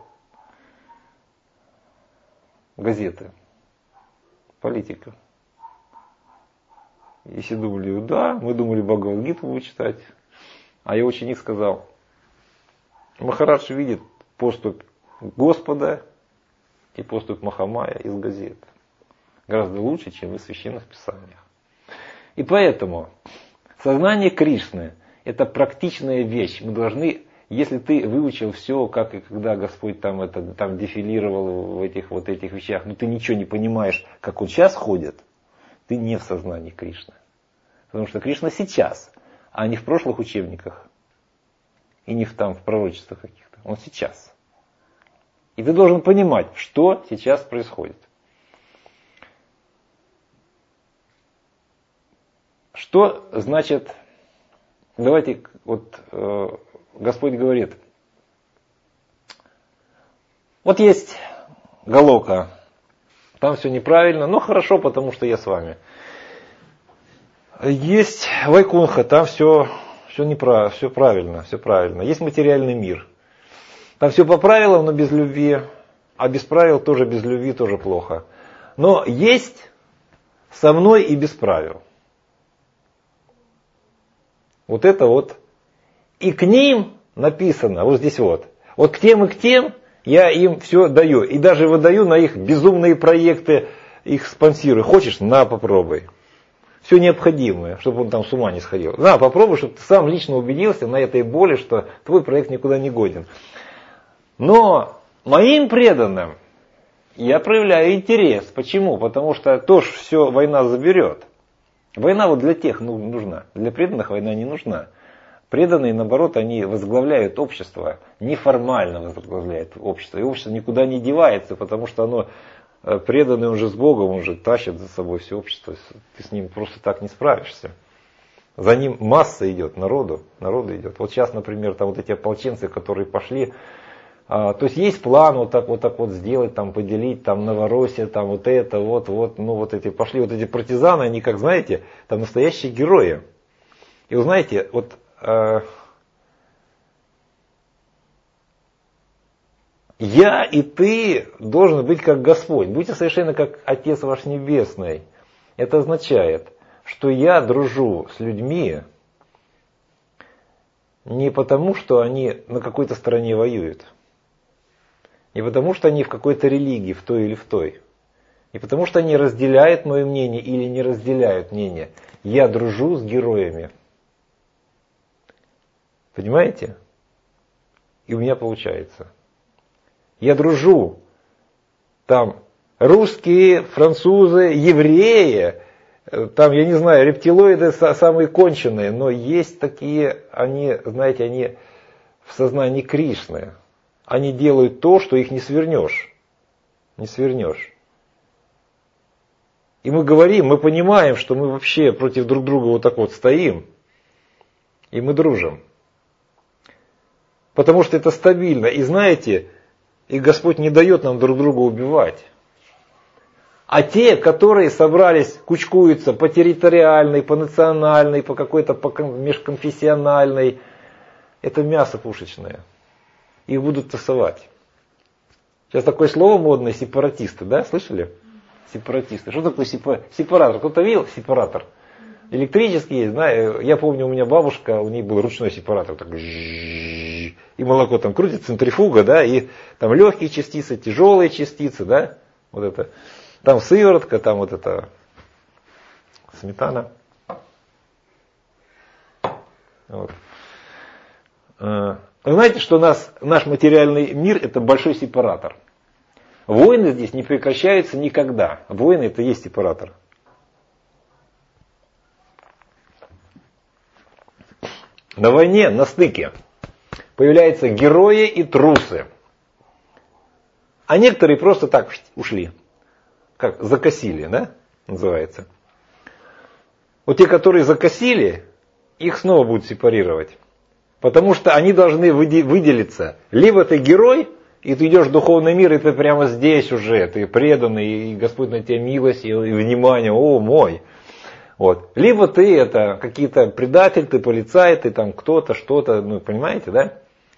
Speaker 1: газеты, политика. И все думали, да, мы думали Бхагавад-гиту будет читать. А его ученик сказал, Махарадж видит поступь Господа и поступь Махамая из газет. Гораздо лучше, чем из священных писаниях. И поэтому сознание Кришны – это практичная вещь. Мы должны, если ты выучил все, как и когда Господь там дефилировал в этих вещах, но ты ничего не понимаешь, как он сейчас ходит, ты не в сознании Кришны. Потому что Кришна сейчас, а не в прошлых учебниках. И не в пророчествах каких-то. Он сейчас. И ты должен понимать, что сейчас происходит. Что значит, давайте, Господь говорит, вот есть Галока, там все неправильно, но хорошо, потому что я с вами. Есть Вайкунха, там все неправильно, все правильно. Есть материальный мир. Там все по правилам, но без любви. А без правил тоже без любви тоже плохо. Но есть со мной и без правил. Вот это вот. И к ним написано, вот здесь вот. Вот к тем и к тем я им все даю. И даже выдаю на их безумные проекты, их спонсирую. Хочешь? На, попробуй. Все необходимое, чтобы он там с ума не сходил. На, попробуй, чтобы ты сам лично убедился на этой боли, что твой проект никуда не годен. Но моим преданным я проявляю интерес. Почему? Потому что тоже все война заберет. Война вот для тех нужна. Для преданных война не нужна. Преданные, наоборот, они возглавляют общество. Неформально возглавляют общество. И общество никуда не девается, потому что оно... Преданный, он же с Богом, он же тащит за собой все общество. Ты с ним просто так не справишься. За ним масса идет, народу идет. Вот сейчас, например, там вот эти ополченцы, которые пошли, то есть план вот так сделать, там поделить, там Новороссия, там вот это, вот эти пошли, вот эти партизаны, они, как знаете, там настоящие герои. И вы знаете, вот... Я и ты должен быть как Господь. Будьте совершенно как Отец ваш Небесный. Это означает, что я дружу с людьми не потому, что они на какой-то стороне воюют. Не потому, что они в какой-то религии, в той или в той. Не потому, что они разделяют мое мнение или не разделяют мнение. Я дружу с героями. Понимаете? И у меня получается. Я дружу. Там русские, французы, евреи, там, я не знаю, рептилоиды самые конченые, но есть такие, они, знаете, они в сознании Кришны. Они делают то, что их не свернешь. Не свернешь. И мы говорим, мы понимаем, что мы вообще против друг друга вот так вот стоим. И мы дружим. Потому что это стабильно. И знаете, и Господь не дает нам друг друга убивать. А те, которые собрались, кучкуются по территориальной, по национальной, по какой-то межконфессиональной, это мясо пушечное. Их будут тасовать. Сейчас такое слово модное, сепаратисты, да, слышали? Сепаратисты. Что такое сепаратор? Кто-то видел сепаратор? Электрический есть, знаю. Я помню, у меня бабушка, у нее был ручной сепаратор. Так, и молоко там крутит, центрифуга, да, и там легкие частицы, тяжелые частицы, да, вот это. Там сыворотка, там вот это сметана. Вот. Вы знаете, что наш материальный мир это большой сепаратор. Войны здесь не прекращаются никогда. Войны это и есть сепаратор. На войне, на стыке, появляются герои и трусы. А некоторые просто так ушли. Как закосили, да, называется. Вот те, которые закосили, их снова будут сепарировать. Потому что они должны выделиться. Либо ты герой, и ты идешь в духовный мир, и ты прямо здесь уже, ты преданный, и Господь на тебя милость и внимание, о мой. Вот. Либо ты это какие-то предатель, ты полицай, ты там кто-то, что-то, ну понимаете, да?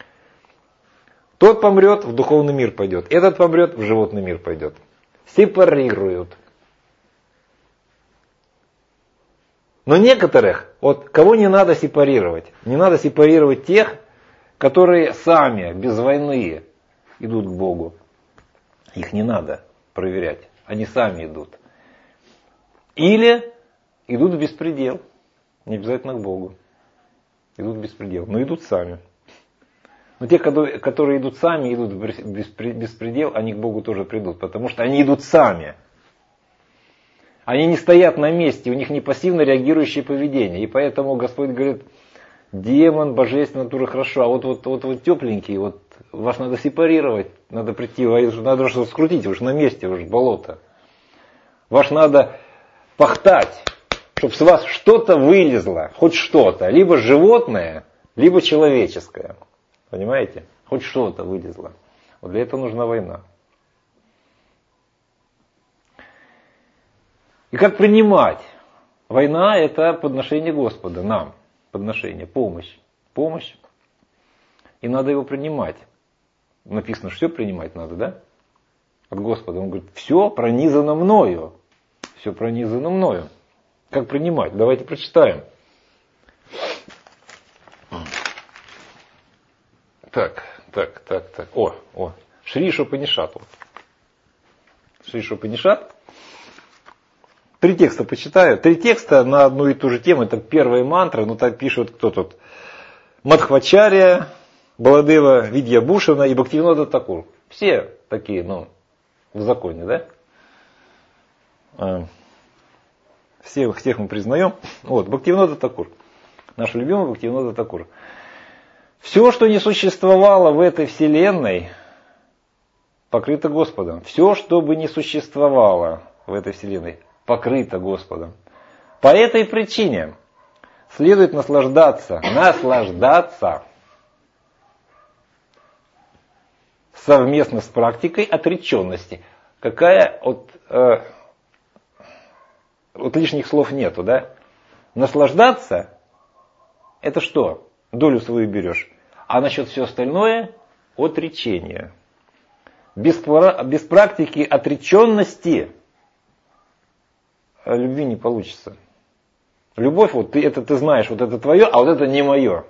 Speaker 1: Тот помрет, в духовный мир пойдет. Этот помрет, в животный мир пойдет. Сепарируют. Но некоторых, вот кого не надо сепарировать? Не надо сепарировать тех, которые сами, без войны, идут к Богу. Их не надо проверять. Они сами идут. Или идут в беспредел. Не обязательно к Богу. Идут в беспредел. Но идут сами. Но те, которые идут сами, идут в беспредел, они к Богу тоже придут. Потому что они идут сами. Они не стоят на месте, у них не пассивно реагирующее поведение. И поэтому Господь говорит, демон, божественная натура, хорошо, а вот тепленький, вот вас надо сепарировать, надо прийти, надо что скрутить, уж на месте, уж болото. Вас надо пахтать, чтобы с вас что-то вылезло, хоть что-то, либо животное, либо человеческое. Понимаете? Хоть что-то вылезло. Вот для этого нужна война. И как принимать? Война – это подношение Господа, нам. Подношение, помощь. Помощь. И надо его принимать. Написано, что все принимать надо, да? От Господа. Он говорит, все пронизано мною. Все пронизано мною. Как принимать? Давайте прочитаем. Так. О. Шри Шопанишат. Шри Шопанишат. 3 текста почитаю. 3 текста на одну и ту же тему. Это первая мантра. Ну так пишут кто тут. Мадхвачарья, Баладева, Видьябушина и Бхактивинода Такур. Все такие, в законе, да? Всех мы признаем. Вот, Бхактивинода Такур. Наш любимый Бхактивинода Такур. Все, что не существовало в этой вселенной, покрыто Господом. Все, что бы не существовало в этой вселенной, покрыто Господом. По этой причине следует наслаждаться совместно с практикой отреченности. Какая вот лишних слов нету, да? Наслаждаться – это что? Долю свою берешь. А насчет все остальное – отречение. Без практики отреченности любви не получится. Любовь, вот ты знаешь, вот это твое, а вот это не мое.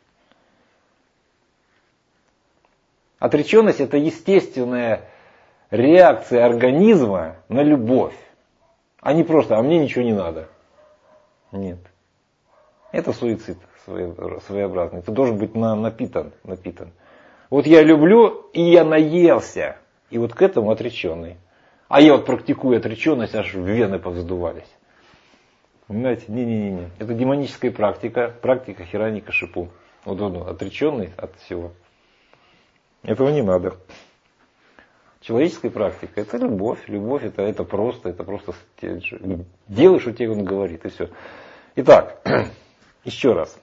Speaker 1: Отреченность – это естественная реакция организма на любовь. А не просто, а мне ничего не надо. Нет. Это суицид своеобразный. Ты должен быть напитан. Вот я люблю, и я наелся. И вот к этому отреченный. А я вот практикую отреченность, аж вены повздувались. Понимаете? Не. Это демоническая практика Хираньякашипу. Вот он отреченный от всего. Этого не надо. Человеческая практика – это любовь. Любовь – это просто делай, что тебе он говорит, и все. Итак, еще раз.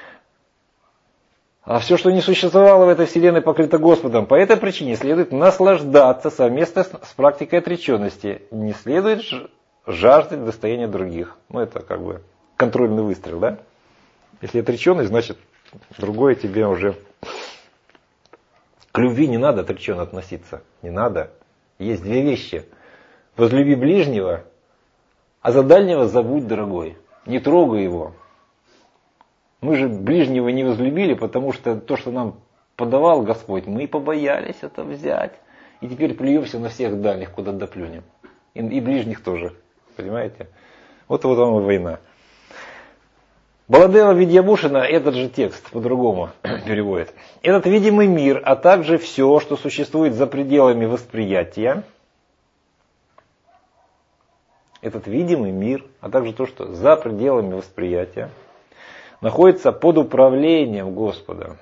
Speaker 1: А все, что не существовало в этой вселенной, покрыто Господом. По этой причине следует наслаждаться совместно с практикой отреченности. Не следует жаждать достояния других. Это как бы контрольный выстрел, да? Если отреченный, значит другое тебе уже... К любви не надо отреченно относиться. Не надо. Есть 2 вещи. Возлюби ближнего, а за дальнего забудь, дорогой. Не трогай его. Мы же ближнего не возлюбили, потому что то, что нам подавал Господь, мы побоялись это взять. И теперь плюемся на всех дальних, куда доплюнем. И ближних тоже. Понимаете? Вот вам и война. Баладева Видьябушина этот же текст по-другому переводит. Этот видимый мир, а также все, что существует за пределами восприятия, этот видимый мир, а также то, что за пределами восприятия, находится под управлением Господа.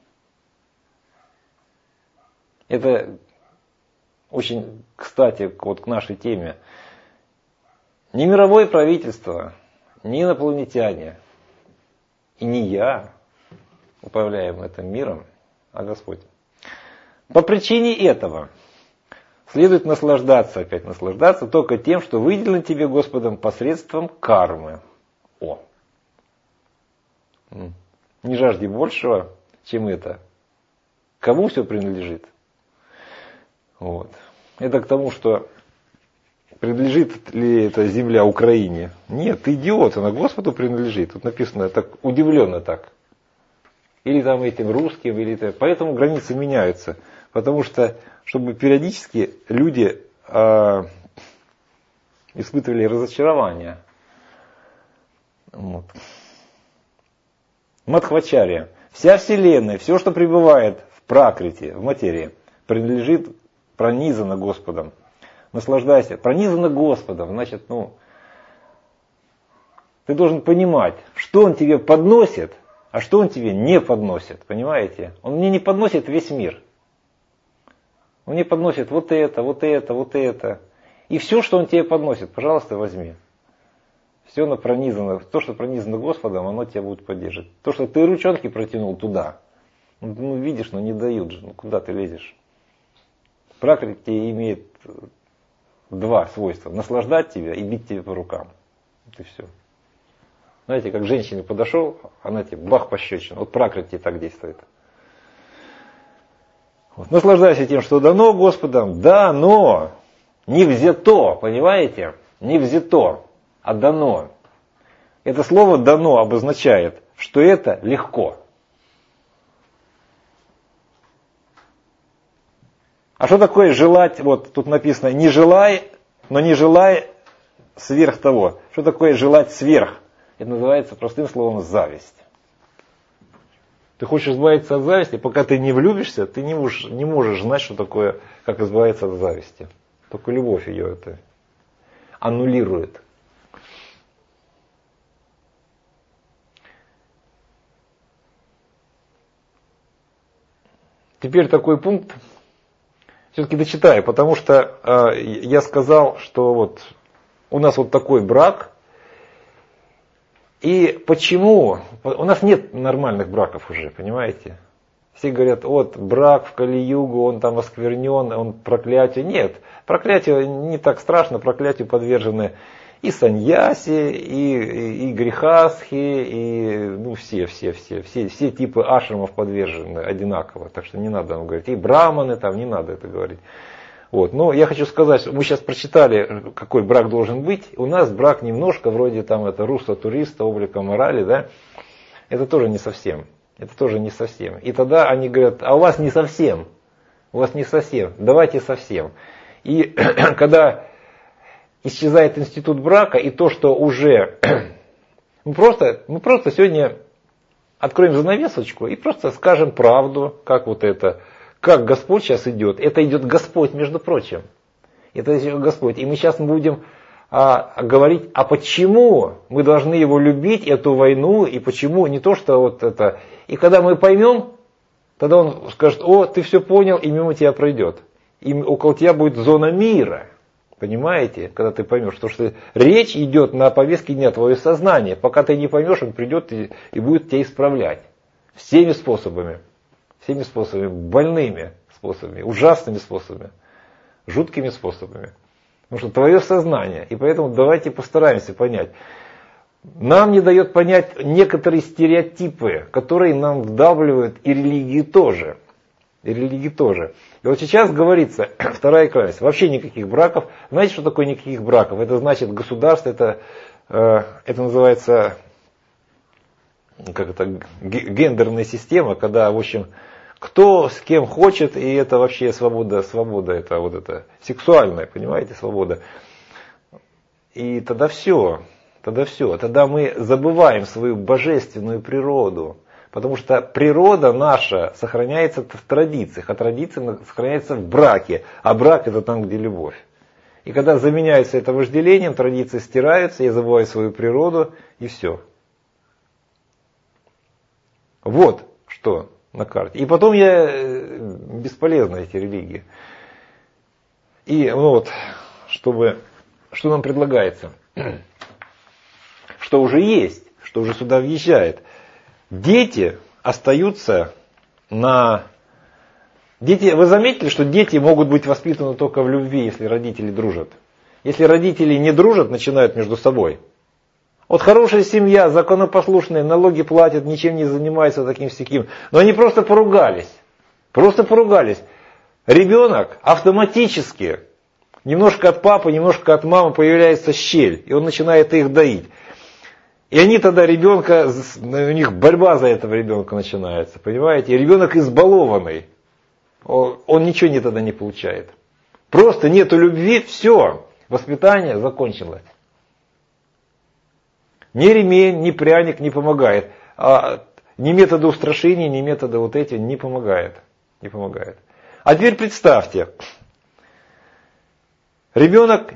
Speaker 1: Это очень, кстати, вот к нашей теме. Ни мировое правительство, ни инопланетяне, и не я управляем этим миром, а Господь. По причине этого следует наслаждаться только тем, что выделено тебе Господом посредством кармы. О! Не жажди большего, чем это. Кому все принадлежит? Вот. Это к тому, что принадлежит ли эта земля Украине? Нет, ты идиот, она Господу принадлежит. Тут написано так удивленно так. Или там этим русским, или это. Поэтому границы меняются. Потому что, чтобы периодически люди испытывали разочарование. Вот. Мадхвачарья. Вся Вселенная, все, что пребывает в пракрити, в материи, принадлежит, пронизано Господом. Наслаждайся. Пронизано Господом. Значит, ты должен понимать, что Он тебе подносит, а что Он тебе не подносит. Понимаете? Он мне не подносит весь мир. Он мне подносит вот это, вот это, вот это. И все, что Он тебе подносит, пожалуйста, возьми. Все оно пронизано. То, что пронизано Господом, оно тебя будет поддерживать. То, что ты ручонки протянул туда, видишь, но не дают же. Куда ты лезешь? Пракрити имеет два свойства. Наслаждать тебя и бить тебя по рукам. Вот и все. Знаете, как к женщине подошел, она тебе бах пощечина. Вот пракрити так действует. Вот. Наслаждайся тем, что дано Господом. Да, но не взято, понимаете? Не взято, а дано. Это слово «дано» обозначает, что это легко. А что такое желать? Вот тут написано «не желай, но не желай сверх того». Что такое желать сверх? Это называется простым словом зависть. Ты хочешь избавиться от зависти, пока ты не влюбишься, ты не можешь знать, что такое, как избавиться от зависти. Только любовь ее это аннулирует. Теперь такой пункт. Все-таки дочитаю, потому что я сказал, что вот у нас вот такой брак. И почему? У нас нет нормальных браков уже, понимаете? Все говорят, вот брак в Кали-югу, он там осквернен, он проклятие. Нет, проклятие не так страшно, проклятию подвержены и саньяси, и грехастхи, и все типы ашрамов подвержены одинаково. Так что не надо вам говорить. И браманы там, не надо это говорить. Вот. Но я хочу сказать, мы сейчас прочитали, какой брак должен быть. У нас брак немножко вроде там это русло туриста, облика морали, да. Это тоже не совсем. Это тоже не совсем. И тогда они говорят, а у вас не совсем. У вас не совсем. Давайте совсем. И когда исчезает институт брака, и то, что уже... мы просто сегодня откроем занавесочку и просто скажем правду, как вот это... Как Господь сейчас идет. Это идет Господь, между прочим. Это идет Господь. И мы сейчас будем говорить, а почему мы должны его любить, эту войну, и почему не то, что вот это. И когда мы поймем, тогда он скажет, о, ты все понял, и мимо тебя пройдет. И около тебя будет зона мира. Понимаете? Когда ты поймешь, что речь идет на повестке дня твое сознание. Пока ты не поймешь, он придет и будет тебя исправлять. Всеми способами. Всеми способами, больными способами, ужасными способами, жуткими способами. Потому что твое сознание. И поэтому давайте постараемся понять. Нам не дает понять некоторые стереотипы, которые нам вдавливают и религии тоже. И религии тоже. И вот сейчас говорится, вторая крайность, вообще никаких браков. Знаете, что такое никаких браков? Это значит государство, это называется... как это, гендерная система, когда, в общем, кто с кем хочет, и это вообще свобода, это вот это сексуальная, понимаете, свобода. И тогда все, тогда мы забываем свою божественную природу, потому что природа наша сохраняется в традициях, а традиция сохраняется в браке, а брак это там, где любовь. И когда заменяется это вожделением, традиции стираются, я забываю свою природу, и все. Вот что на карте. И потом бесполезны эти религии. И что нам предлагается? Что уже есть, что уже сюда въезжает. Дети остаются вы заметили, что дети могут быть воспитаны только в любви, если родители дружат. Если родители не дружат, начинают между собой. Вот хорошая семья, законопослушные, налоги платят, ничем не занимаются таким-сяким. Но они просто поругались. Просто поругались. Ребенок автоматически, немножко от папы, немножко от мамы появляется щель. И он начинает их доить. И они тогда ребенка, у них борьба за этого ребенка начинается. Понимаете? И ребенок избалованный. Он ничего тогда не получает. Просто нету любви, все. Воспитание закончилось. Ни ремень, ни пряник не помогает. Ни методы устрашения, ни методы вот эти не помогает. Не помогает. А теперь представьте. Ребенок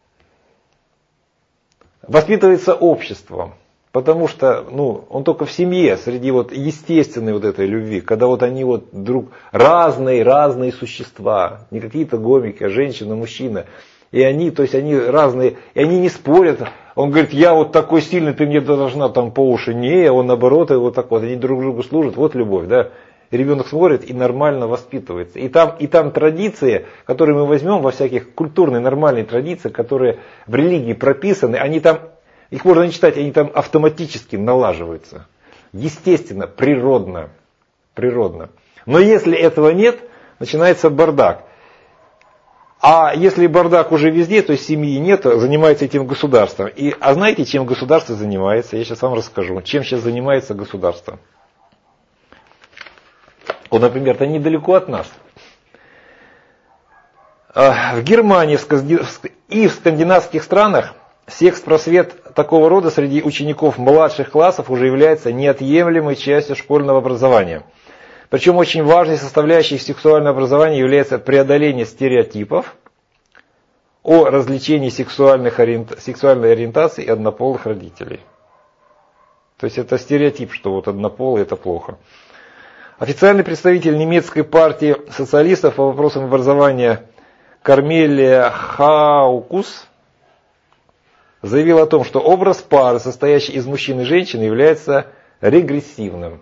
Speaker 1: воспитывается обществом. Потому что он только в семье, среди вот естественной вот этой любви, когда вот они вот друг разные существа, не какие-то гомики, а женщина, мужчина. И они, то есть они разные, и они не спорят. Он говорит, я вот такой сильный, ты мне должна там по уши. Не, он наоборот, и вот так вот, они друг другу служат, вот любовь, да. И ребенок смотрит и нормально воспитывается. И там традиции, которые мы возьмем во всяких культурные, нормальные традиции, которые в религии прописаны, они там, их можно не читать, они там автоматически налаживаются. Естественно, природно. Но если этого нет, начинается бардак. А если бардак уже везде, то есть семьи нет, занимается этим государство. А знаете, чем государство занимается? Я сейчас вам расскажу. Чем сейчас занимается государство? Вот, например, это недалеко от нас. В Германии и в скандинавских странах секс-просвет такого рода среди учеников младших классов уже является неотъемлемой частью школьного образования. Причем очень важной составляющей сексуального образования является преодоление стереотипов о развлечении сексуальной ориентации и однополых родителей. То есть это стереотип, что вот однополый это плохо. Официальный представитель немецкой партии социалистов по вопросам образования Корнелия Хаукус заявил о том, что образ пары, состоящий из мужчины и женщины, является регрессивным.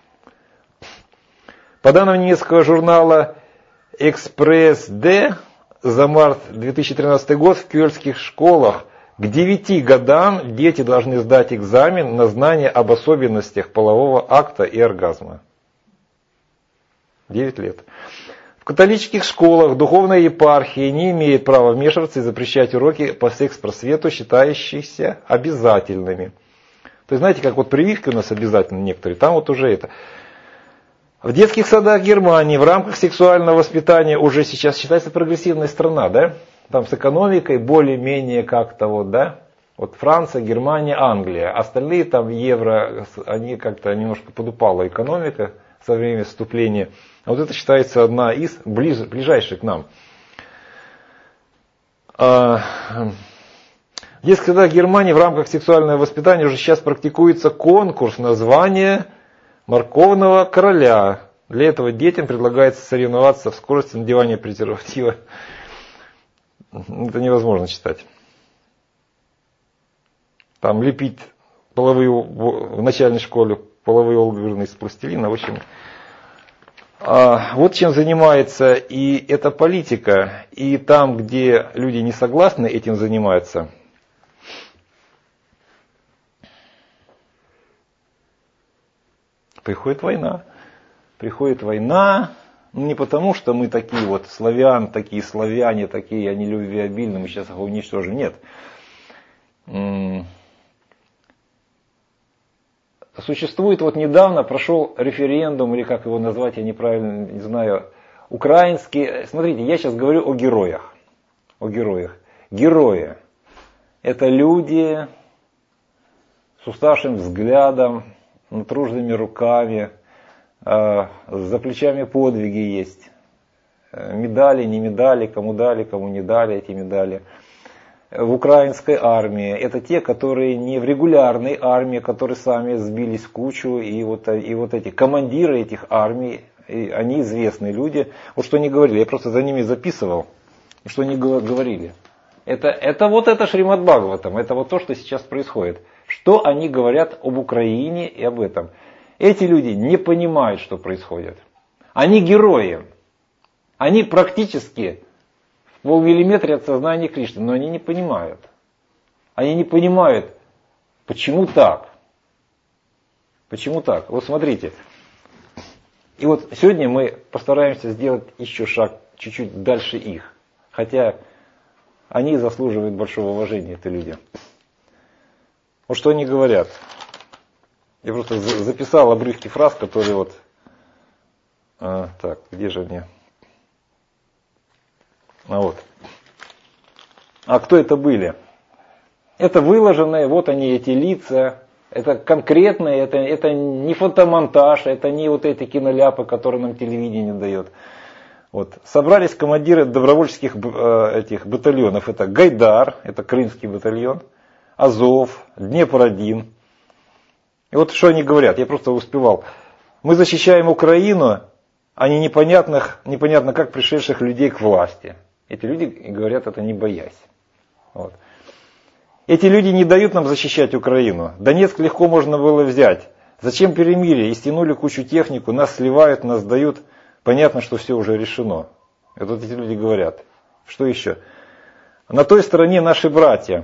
Speaker 1: По данным немецкого журнала «Экспресс-Д» за март 2013 год в кёльнских школах к 9 годам дети должны сдать экзамен на знание об особенностях полового акта и оргазма. 9 лет. В католических школах духовная епархия не имеет права вмешиваться и запрещать уроки по секс-просвету, считающиеся обязательными. То есть знаете, как вот прививки у нас обязательны некоторые, там вот уже это. В детских садах Германии в рамках сексуального воспитания уже сейчас считается прогрессивная страна, да? Там с экономикой более-менее как-то вот, да? Вот Франция, Германия, Англия. Остальные там евро, они как-то немножко подупала экономика со времени вступления. А вот это считается одна из ближайших к нам. В детских садах Германии в рамках сексуального воспитания уже сейчас практикуется конкурс на звание морковного короля. Для этого детям предлагается соревноваться в скорости надевания презерватива. Это невозможно читать. Там лепить в начальной школе половые органы из пластилина. В общем, вот чем занимается и эта политика. И там, где люди не согласны этим заниматься, приходит война. Приходит война, не потому, что мы такие вот славяне, такие, они любвеобильны, мы сейчас их уничтожим. Нет. Существует, вот недавно прошел референдум, или как его назвать, я неправильно не знаю, украинский. Смотрите, я сейчас говорю о героях. О героях. Герои – это люди с уставшим взглядом, натруженными руками, за плечами подвиги есть. Медали, не медали, кому дали, кому не дали эти медали. В украинской армии это те, которые не в регулярной армии, которые сами сбились в кучу. И вот эти командиры этих армий, они известные люди. Вот что они говорили, я просто за ними записывал, что они говорили. Это Шримад Бхагаватам, это вот то, что сейчас происходит. Что они говорят об Украине и об этом. Эти люди не понимают, что происходит. Они герои. Они практически в полмиллиметра от сознания Кришны, но они не понимают. Они не понимают Почему так? Почему так? Вот смотрите. И вот сегодня мы постараемся сделать еще шаг чуть-чуть дальше их. Хотя они заслуживают большого уважения, эти люди. Вот что они говорят. Я просто записал обрывки фраз, которые вот... так, где же они? Вот. А кто это были? Это выложенные, вот они, эти лица. Это конкретные, это не фотомонтаж, это не вот эти киноляпы, которые нам телевидение дает. Вот. Собрались командиры добровольческих этих батальонов. Это Гайдар, это крымский батальон, Азов, Днепр-1. И вот что они говорят, я просто успевал. Мы защищаем Украину, а не непонятно как пришедших людей к власти. Эти люди говорят это не боясь. Вот. Эти люди не дают нам защищать Украину. Донецк легко можно было взять. Зачем перемирие? И стянули кучу технику, нас сливают, нас сдают. Понятно, что все уже решено. И вот эти люди говорят. Что еще? На той стороне наши братья.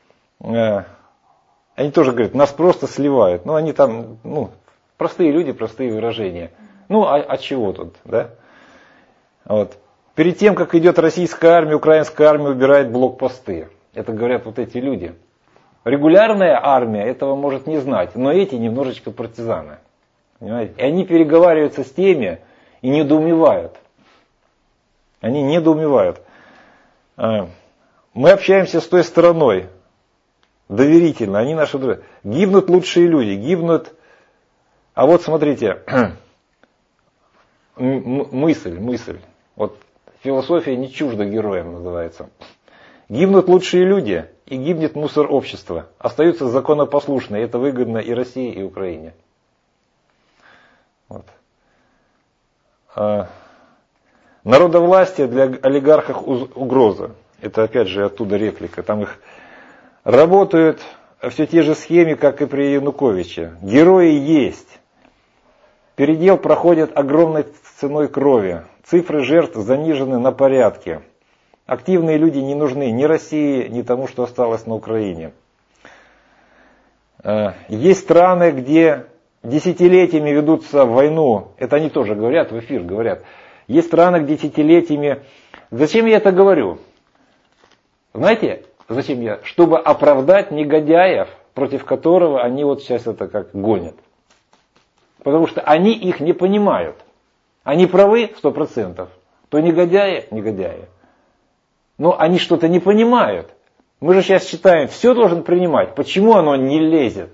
Speaker 1: Они тоже говорят, нас просто сливают. Ну, они там, простые люди, простые выражения. А чего тут, да? Вот. Перед тем, как идет российская армия, украинская армия убирает блокпосты. Это говорят вот эти люди. Регулярная армия этого может не знать, но эти немножечко партизаны. Понимаете? И они переговариваются с теми и недоумевают. Они недоумевают. Мы общаемся с той стороной. Доверительно. Они наши друзья. Гибнут лучшие люди. Гибнут. А вот смотрите. Мысль. Вот философия не чужда героям называется. Гибнут лучшие люди, и гибнет мусор общества. Остаются законопослушные. Это выгодно и России, и Украине. Вот. Народовластие для олигархов угроза. Это опять же оттуда реплика. Там их работают все те же схемы, как и при Януковиче. Герои есть. Передел проходит огромной ценой крови. Цифры жертв занижены на порядке. Активные люди не нужны ни России, ни тому, что осталось на Украине. Есть страны, где десятилетиями ведутся войну. Это они тоже говорят, в эфир говорят. Есть страны, где десятилетиями... Зачем я это говорю? Знаете, зачем я? Чтобы оправдать негодяев, против которого они вот сейчас это как гонят. Потому что они их не понимают. Они правы 100%. То негодяи. Но они что-то не понимают. Мы же сейчас считаем, все должен принимать. Почему оно не лезет?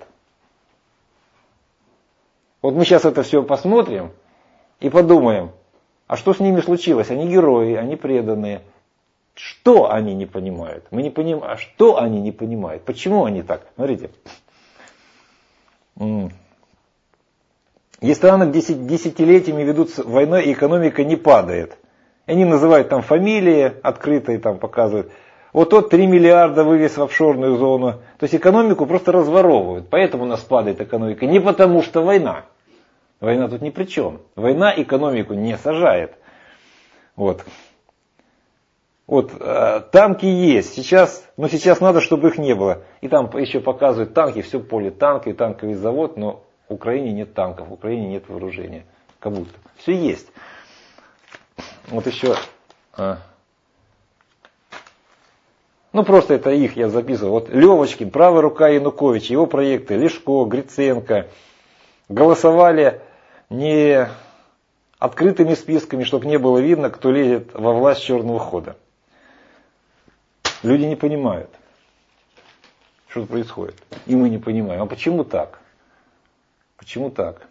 Speaker 1: Вот мы сейчас это все посмотрим и подумаем, а что с ними случилось? Они герои, они преданные. Что они не понимают? Мы не понимаем, а что они не понимают? Почему они так? Смотрите. Есть страны, где десятилетиями ведутся войной, и экономика не падает. Они называют там фамилии открыто и там показывают. Вот тот 3 миллиарда вывез в офшорную зону. То есть экономику просто разворовывают. Поэтому у нас падает экономика. Не потому что война. Война тут ни при чем. Война экономику не сажает. Вот. Танки есть. Сейчас надо, чтобы их не было. И там еще показывают танки, все поле танки, танковый завод, но в Украине нет танков, в Украине нет вооружения. Как будто. Все есть. Вот еще. Просто это их я записывал. Вот Левочкин, правая рука Януковича, его проекты, Лешко, Гриценко голосовали не открытыми списками, чтобы не было видно, кто лезет во власть черного хода. Люди не понимают, что происходит. И мы не понимаем. А почему так? Почему так?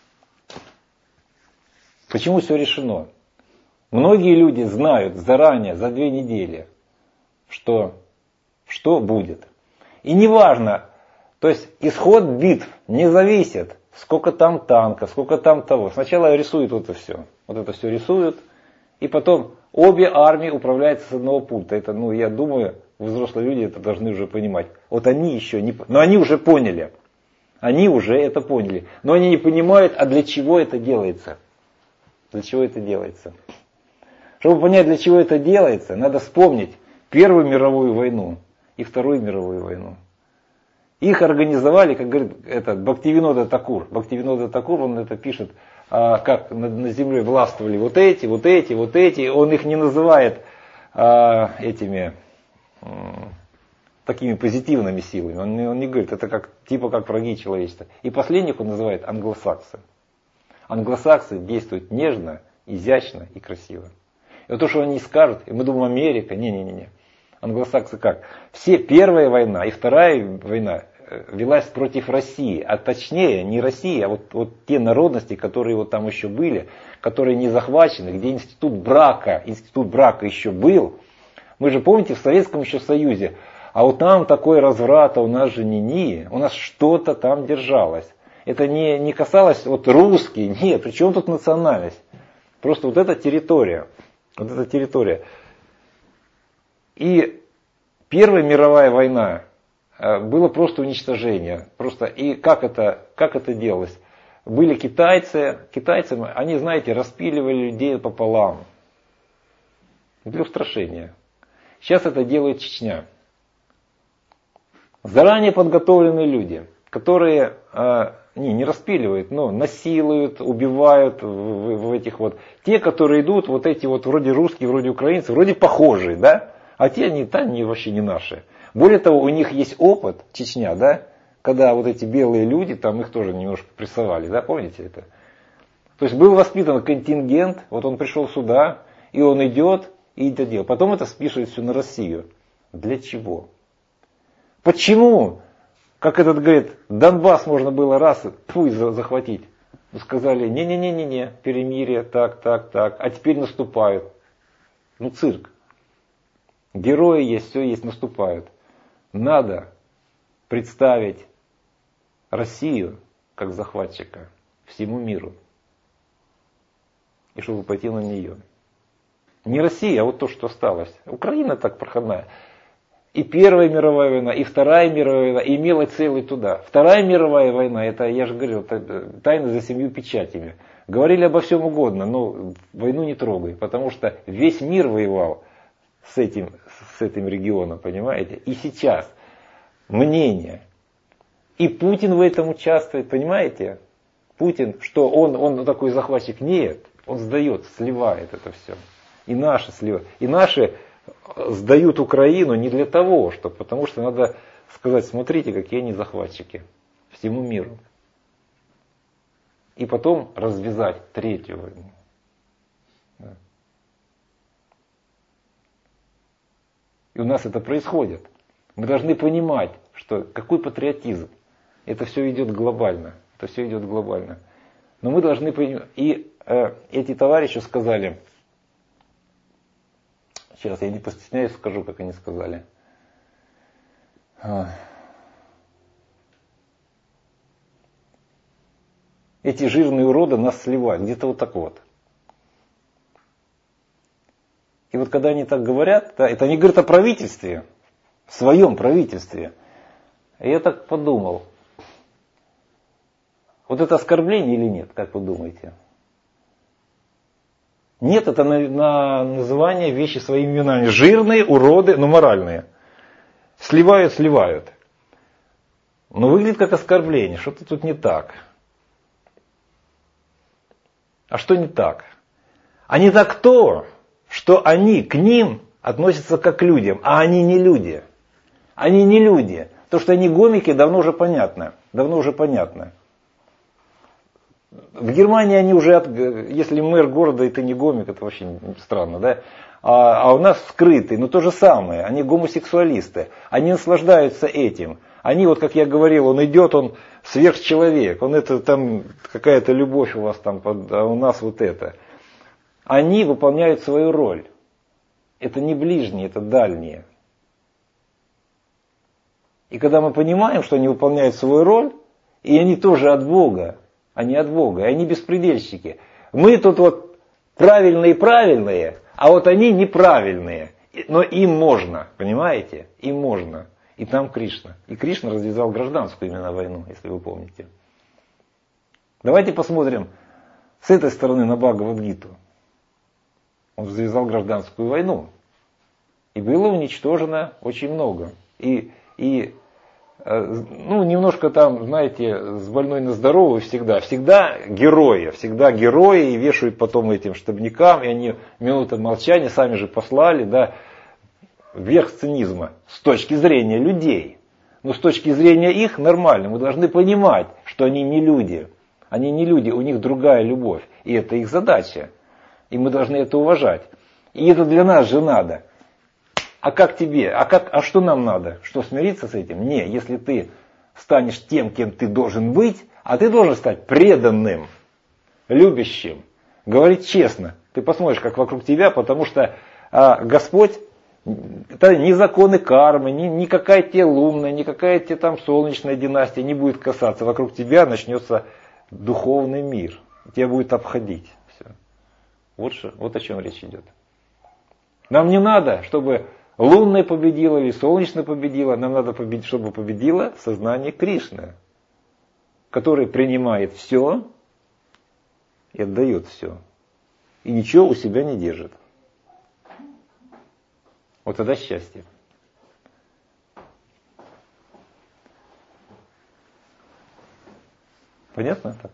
Speaker 1: Почему все решено? Многие люди знают заранее, за 2 недели, что будет. И неважно, то есть исход битв не зависит, сколько там танков, сколько там того. Сначала рисуют вот это все. Вот это все рисуют, и потом обе армии управляются с одного пункта. Это, я думаю, взрослые люди это должны уже понимать. Вот они еще не... Но они уже поняли. Они уже это поняли. Но они не понимают, а для чего это делается. Для чего это делается. Чтобы понять, для чего это делается, надо вспомнить Первую мировую войну и Вторую мировую войну. Их организовали, как говорит этот Бхактивинода Такур. Бхактивинода Такур, он это пишет, как над землей властвовали вот эти. Он их не называет этими такими позитивными силами. Он не говорит, это как, типа как враги человечества. И последних он называет англосаксы. Англосаксы действуют нежно, изящно и красиво. И вот то, что они скажут, и мы думаем, Америка, не. Англосаксы как? Все первая война и вторая война велась против России, а точнее не России, а вот те народности, которые вот там еще были, которые не захвачены, где институт брака еще был. Мы же помните в Советском еще Союзе, а вот там такой разврат, а у нас же у нас что-то там держалось. Это не касалось вот русских, нет, при чем тут национальность? Просто вот эта территория. И Первая мировая война было просто уничтожение. И как это делалось? Были китайцы, они, знаете, распиливали людей пополам. Для устрашения. Сейчас это делает Чечня. Заранее подготовленные люди, которые не распиливают, но насилуют, убивают в этих вот. Те, которые идут, вот эти вот вроде русские, вроде украинцы, вроде похожие, да? А те они вообще не наши. Более того, у них есть опыт, Чечня, да? Когда вот эти белые люди, там их тоже немножко прессовали, да, помните это? То есть был воспитан контингент, вот он пришел сюда, и он идет, и это делает. Потом это спишет все на Россию. Для чего? Почему? Как этот говорит, Донбасс можно было раз захватить. Сказали, не, перемирие, так. А теперь наступают. Цирк. Герои есть, все есть, наступают. Надо представить Россию как захватчика всему миру. И чтобы пойти на нее. Не Россия, а вот то, что осталось. Украина так проходная. И Первая мировая война, и Вторая мировая война имела целый туда. Вторая мировая война, это, я же говорил, тайна за 7 печатями. Говорили обо всем угодно, но войну не трогай, потому что весь мир воевал с этим регионом, понимаете? И сейчас мнение. И Путин в этом участвует, понимаете? Путин, что он такой захватчик? Нет, он сдает, сливает это все. И наши сливают. И наши сдают Украину не для того, потому что надо сказать, смотрите, какие они захватчики всему миру. И потом развязать третью войну. Да. И у нас это происходит. Мы должны понимать, что какой патриотизм. Это все идет глобально. Но мы должны понимать. И эти товарищи сказали, сейчас я не постесняюсь, скажу, как они сказали. Эти жирные уроды нас сливают. Где-то вот так вот. И вот когда они так говорят, да, это они говорят о правительстве, в своем правительстве. И я так подумал. Вот это оскорбление или нет, как вы думаете? Нет, это на называние вещи своими именами. Жирные, уроды, но моральные. Сливают. Но выглядит как оскорбление. Что-то тут не так. А что не так? А не так то, что они к ним относятся как к людям, а они не люди. Они не люди. То, что они гомики, давно уже понятно. В Германии они уже, если мэр города и ты не гомик, это вообще странно, да? А у нас скрытые, но то же самое, они гомосексуалисты, они наслаждаются этим. Они, вот как я говорил, он идет, он сверхчеловек, он это там, какая-то любовь у вас там, а у нас вот это. Они выполняют свою роль. Это не ближние, это дальние. И когда мы понимаем, что они выполняют свою роль, и они тоже от Бога, они от Бога, и они беспредельщики. Мы тут вот правильные, а вот они неправильные. Но им можно, понимаете? Им можно. И там Кришна. И Кришна развязал гражданскую именно войну, если вы помните. Давайте посмотрим с этой стороны на Бхагавад-гиту. Он развязал гражданскую войну. И было уничтожено очень много. И немножко там, знаете, с больной на здоровую всегда герои, и вешают потом этим штабникам, и они минуты молчания сами же послали, да, верх цинизма с точки зрения людей. Но с точки зрения их нормально, мы должны понимать, что они не люди. Они не люди, у них другая любовь, и это их задача. И мы должны это уважать. И это для нас же надо. А как тебе? А что нам надо? Что, смириться с этим? Не, если ты станешь тем, кем ты должен быть, а ты должен стать преданным, любящим, говорить честно. Ты посмотришь, как вокруг тебя, потому что Господь, это ни законы кармы, ни какая тебе лунная, ни какая тебе там солнечная династия не будет касаться. Вокруг тебя начнется духовный мир. Тебя будет обходить. Все. Вот о чем речь идет. Нам не надо, чтобы лунная победила или солнечная победила. Нам надо, чтобы победило сознание Кришны, который принимает все и отдает все. И ничего у себя не держит. Вот тогда счастье. Понятно так?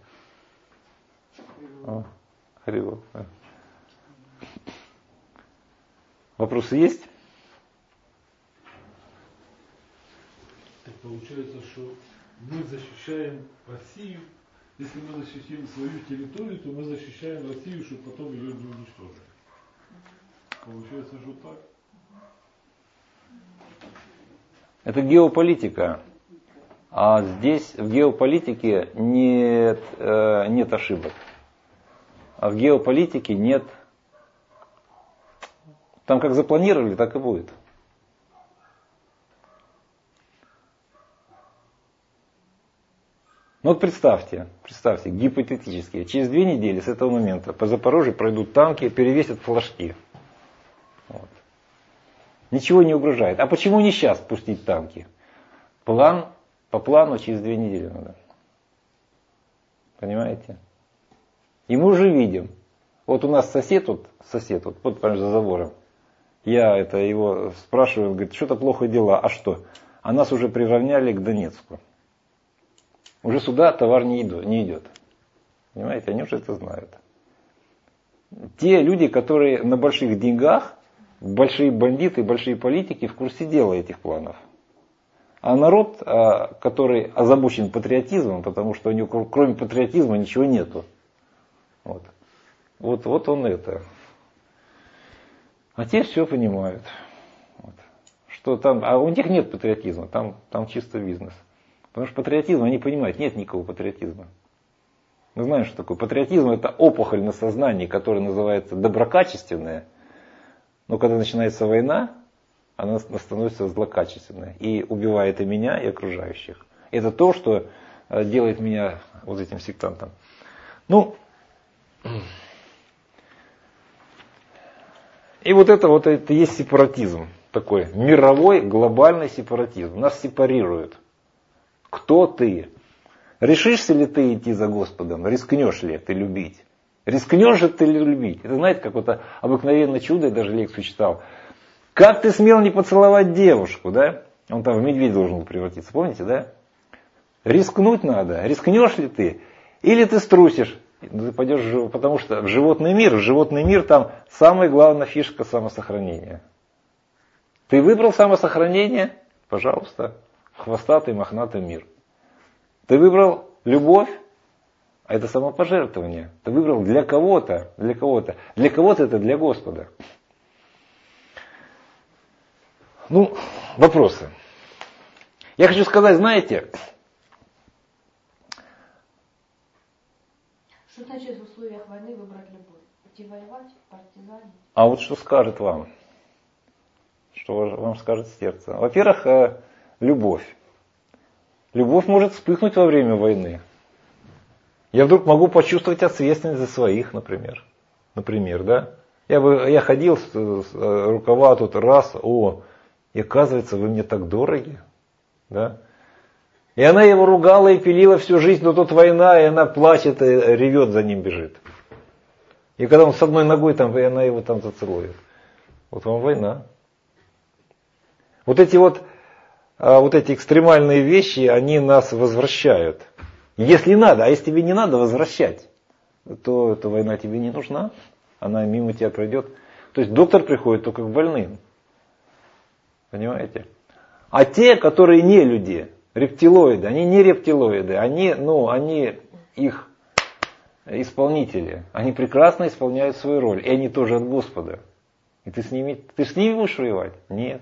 Speaker 1: Харибол. Вопросы есть?
Speaker 2: Так получается, что мы защищаем Россию. Если мы защитим свою территорию, то мы защищаем Россию, чтобы потом ее не уничтожить. Получается, что так.
Speaker 1: Это геополитика. А здесь в геополитике нет ошибок. А в геополитике нет... Там как запланировали, так и будет. Ну вот представьте, гипотетически, через 2 недели с этого момента по Запорожью пройдут танки, перевесят флажки. Вот. Ничего не угрожает. А почему не сейчас пустить танки? По плану через 2 недели надо. Понимаете? И мы уже видим. Вот у нас сосед, прямо за забором. Я его спрашиваю, он говорит, что-то плохо дела. А что? А нас уже приравняли к Донецку. Уже сюда товар не идет. Понимаете, они уже это знают. Те люди, которые на больших деньгах, большие бандиты, большие политики в курсе дела этих планов. А народ, который озабочен патриотизмом, потому что у него кроме патриотизма ничего нету. Вот он это. А те все понимают. Что там, а у них нет патриотизма, там чисто бизнес. Потому что патриотизм, они понимают, нет никакого патриотизма. Мы знаем, что такое. Патриотизм — это опухоль на сознании, которая называется доброкачественная. Но когда начинается война, она становится злокачественной. И убивает и меня, и окружающих. Это то, что делает меня вот этим сектантом. И вот это есть сепаратизм. Такой мировой, глобальный сепаратизм. Нас сепарируют. Кто ты? Решишься ли ты идти за Господом? Рискнешь ли ты любить? Рискнешь же ты ли любить? Это, знаете, какое-то обыкновенное чудо, я даже лекцию читал. Как ты смел не поцеловать девушку, да? Он там в медведь должен был превратиться, помните, да? Рискнуть надо. Рискнешь ли ты? Или ты струсишь? Ты пойдешь, потому что в животный мир там самая главная фишка самосохранения. Ты выбрал самосохранение? Пожалуйста. Хвостатый, мохнатый мир. Ты выбрал любовь? А это самопожертвование. Ты выбрал для кого-то. Для кого-то это для Господа. Вопросы. Я хочу сказать, знаете...
Speaker 3: Что значит в условиях войны выбрать любовь? Идти воевать, партизане?
Speaker 1: А вот что скажет вам? Что вам скажет сердце? Во-первых, любовь. Любовь может вспыхнуть во время войны. Я вдруг могу почувствовать ответственность за своих, например. Да? Я ходил с рукава тут раз, и оказывается, вы мне так дороги. Да? И она его ругала и пилила всю жизнь, но тут война, и она плачет и ревет, за ним бежит. И когда он с одной ногой там, и она его там зацелует. Вот вам война. Вот эти вот вот эти экстремальные вещи, они нас возвращают. Если надо, а если тебе не надо возвращать, то эта война тебе не нужна, она мимо тебя пройдет. То есть доктор приходит только к больным. Понимаете? А те, которые не люди, рептилоиды, они не рептилоиды, они их исполнители. Они прекрасно исполняют свою роль, и они тоже от Господа. И ты с ними будешь воевать? Нет.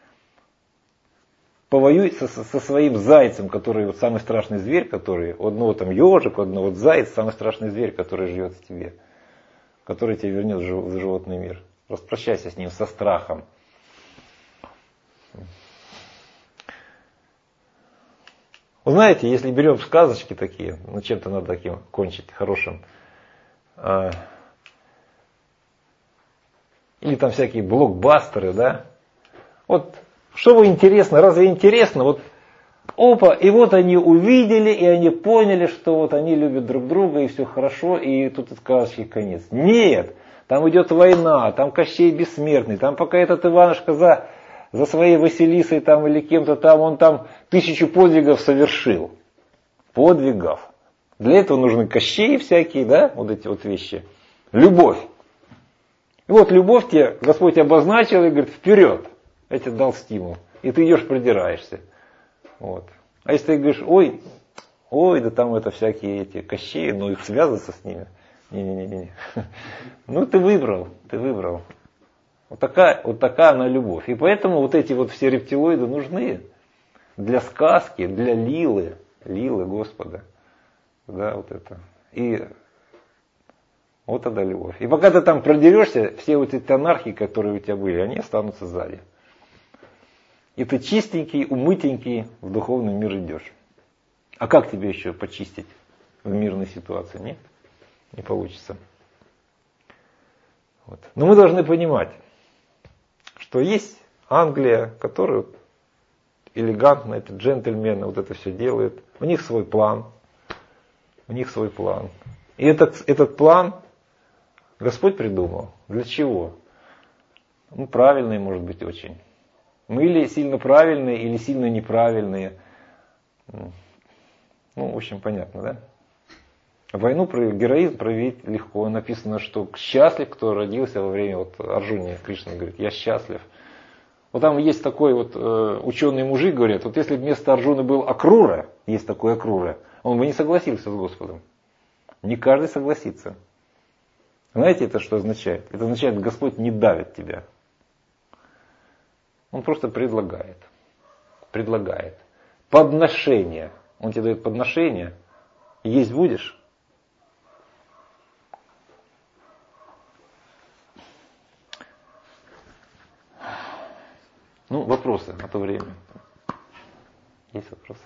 Speaker 1: Повоюй со своим зайцем, который вот самый страшный зверь, который, у одного там ежик, у одного вот заяц, самый страшный зверь, который живет в тебе, который тебя вернет в животный мир. Распрощайся с ним со страхом. Вы знаете, если берем сказочки такие, чем-то надо таким кончить, хорошим, или там всякие блокбастеры, да, вот, что вы интересно, разве интересно, вот, опа, и вот они увидели, и они поняли, что вот они любят друг друга, и все хорошо, и тут сказочки конец. Нет, там идет война, там Кощей Бессмертный, там пока этот Иванушка за своей Василисой там или кем-то там, он там 1000 подвигов совершил. Подвигов. Для этого нужны Кощеи всякие, да, вот эти вот вещи. Любовь. И вот любовь тебе, Господь обозначил и говорит, вперед. Я тебе дал стимул. И ты идешь, продираешься. Вот. А если ты говоришь, ой, да там это всякие эти Кощеи, ну их связываться с ними. Не. Ну ты выбрал. Вот такая она любовь. И поэтому вот эти вот все рептилоиды нужны для сказки, для лилы Господа. Да, вот это. И вот это любовь. И пока ты там продерешься, все вот эти анархии, которые у тебя были, они останутся сзади. И ты чистенький, умытенький в духовный мир идешь. А как тебе еще почистить в мирной ситуации? Нет, не получится. Вот. Но мы должны понимать, что есть Англия, которая элегантно, это джентльмены, вот это все делают. У них свой план. И этот план Господь придумал. Для чего? Ну, правильный, может быть, очень. Ну, или сильно правильные, или сильно неправильные. Ну, в общем, понятно, да? Войну, героизм проявить легко. Написано, что счастлив, кто родился во время, вот Арджуне Кришна говорит, я счастлив. Вот там есть такой вот ученый мужик, говорят, вот если бы вместо Арджуны был Акрура, есть такой Акрура, он бы не согласился с Господом. Не каждый согласится. Знаете, это что означает? Это означает, Господь не давит тебя. Он просто предлагает. Подношение. Он тебе дает подношение. Есть будешь? Ну, вопросы, а то время. Есть вопросы?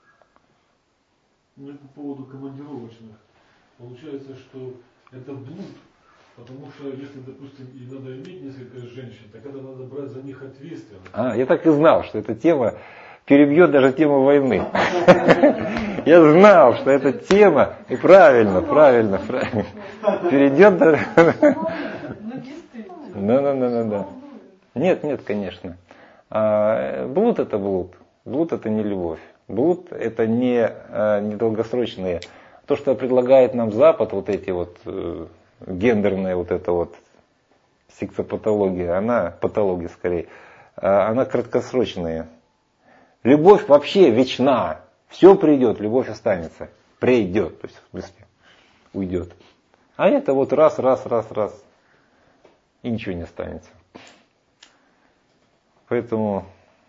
Speaker 2: Ну, по поводу командировочных. Получается, что это блуд, потому что если, допустим, и надо иметь несколько женщин, так это надо брать за них ответственность.
Speaker 1: Я так и знал, что эта тема перебьет даже тему войны. Я знал, что эта тема, и правильно. Перейдет даже... Да. Нет, конечно. Блуд это блуд. Блуд это не любовь. Блуд это не долгосрочные. То, что предлагает нам Запад, вот эти вот гендерная вот эта вот сексопатология, патология скорее, она краткосрочная. Любовь вообще вечна. Все придет, любовь останется. Придет, то есть в смысле уйдет. А это вот раз. И ничего не останется. Поэтому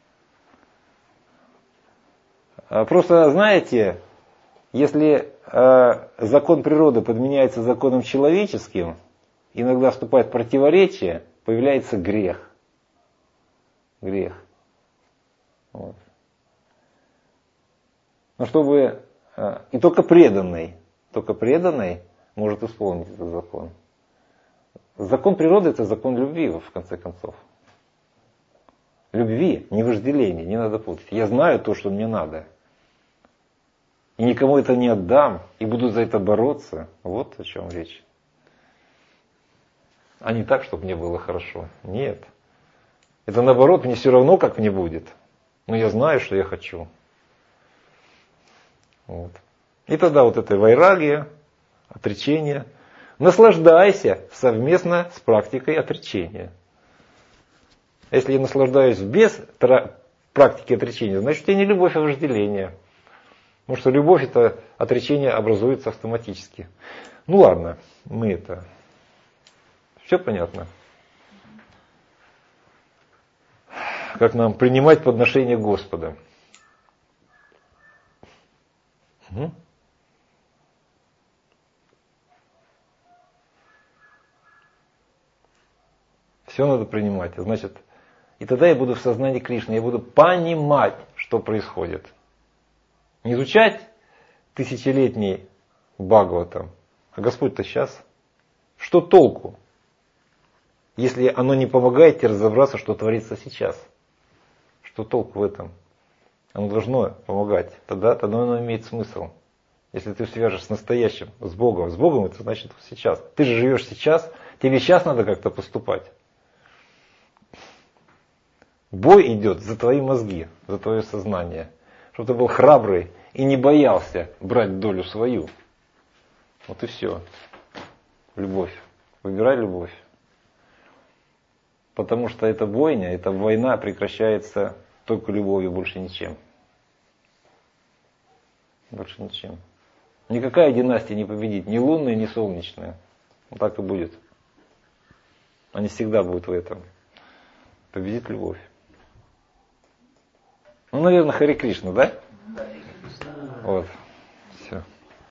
Speaker 1: просто знаете, если закон природы подменяется законом человеческим, иногда вступает противоречие, появляется грех. Вот. Но чтобы... И только преданный может исполнить этот закон. Закон природы это закон любви, в конце концов. Любви, не вожделения, не надо путать. Я знаю то, что мне надо. И никому это не отдам, и буду за это бороться. Вот о чем речь. А не так, чтобы мне было хорошо. Нет. Это наоборот, мне все равно, как мне будет. Но я знаю, что я хочу. Вот. И тогда вот это вайрагия, отречение. Наслаждайся совместно с практикой отречения. Если я наслаждаюсь без практики отречения, значит, у тебя не любовь, а вожделение. Потому что любовь, это отречение образуется автоматически. Ну ладно, мы это... Все понятно? Как нам принимать подношение Господа. Угу. Все надо принимать. Значит, и тогда я буду в сознании Кришны, я буду понимать, что происходит. Не изучать тысячелетний Бхагаватам, а Господь-то сейчас. Что толку, если оно не помогает тебе разобраться, что творится сейчас? Что толку в этом? Оно должно помогать. Тогда оно имеет смысл. Если ты свяжешь с настоящим, с Богом это значит сейчас. Ты же живешь сейчас, тебе сейчас надо как-то поступать. Бой идет за твои мозги, за твое сознание. Чтобы ты был храбрый и не боялся брать долю свою. Вот и все. Любовь. Выбирай любовь. Потому что эта бойня, эта война прекращается только любовью, больше ничем. Больше ничем. Никакая династия не победит, ни лунная, ни солнечная. Вот так и будет. Они всегда будут в этом. Победит любовь. Ну, наверное, Харе Кришна, да? Вот.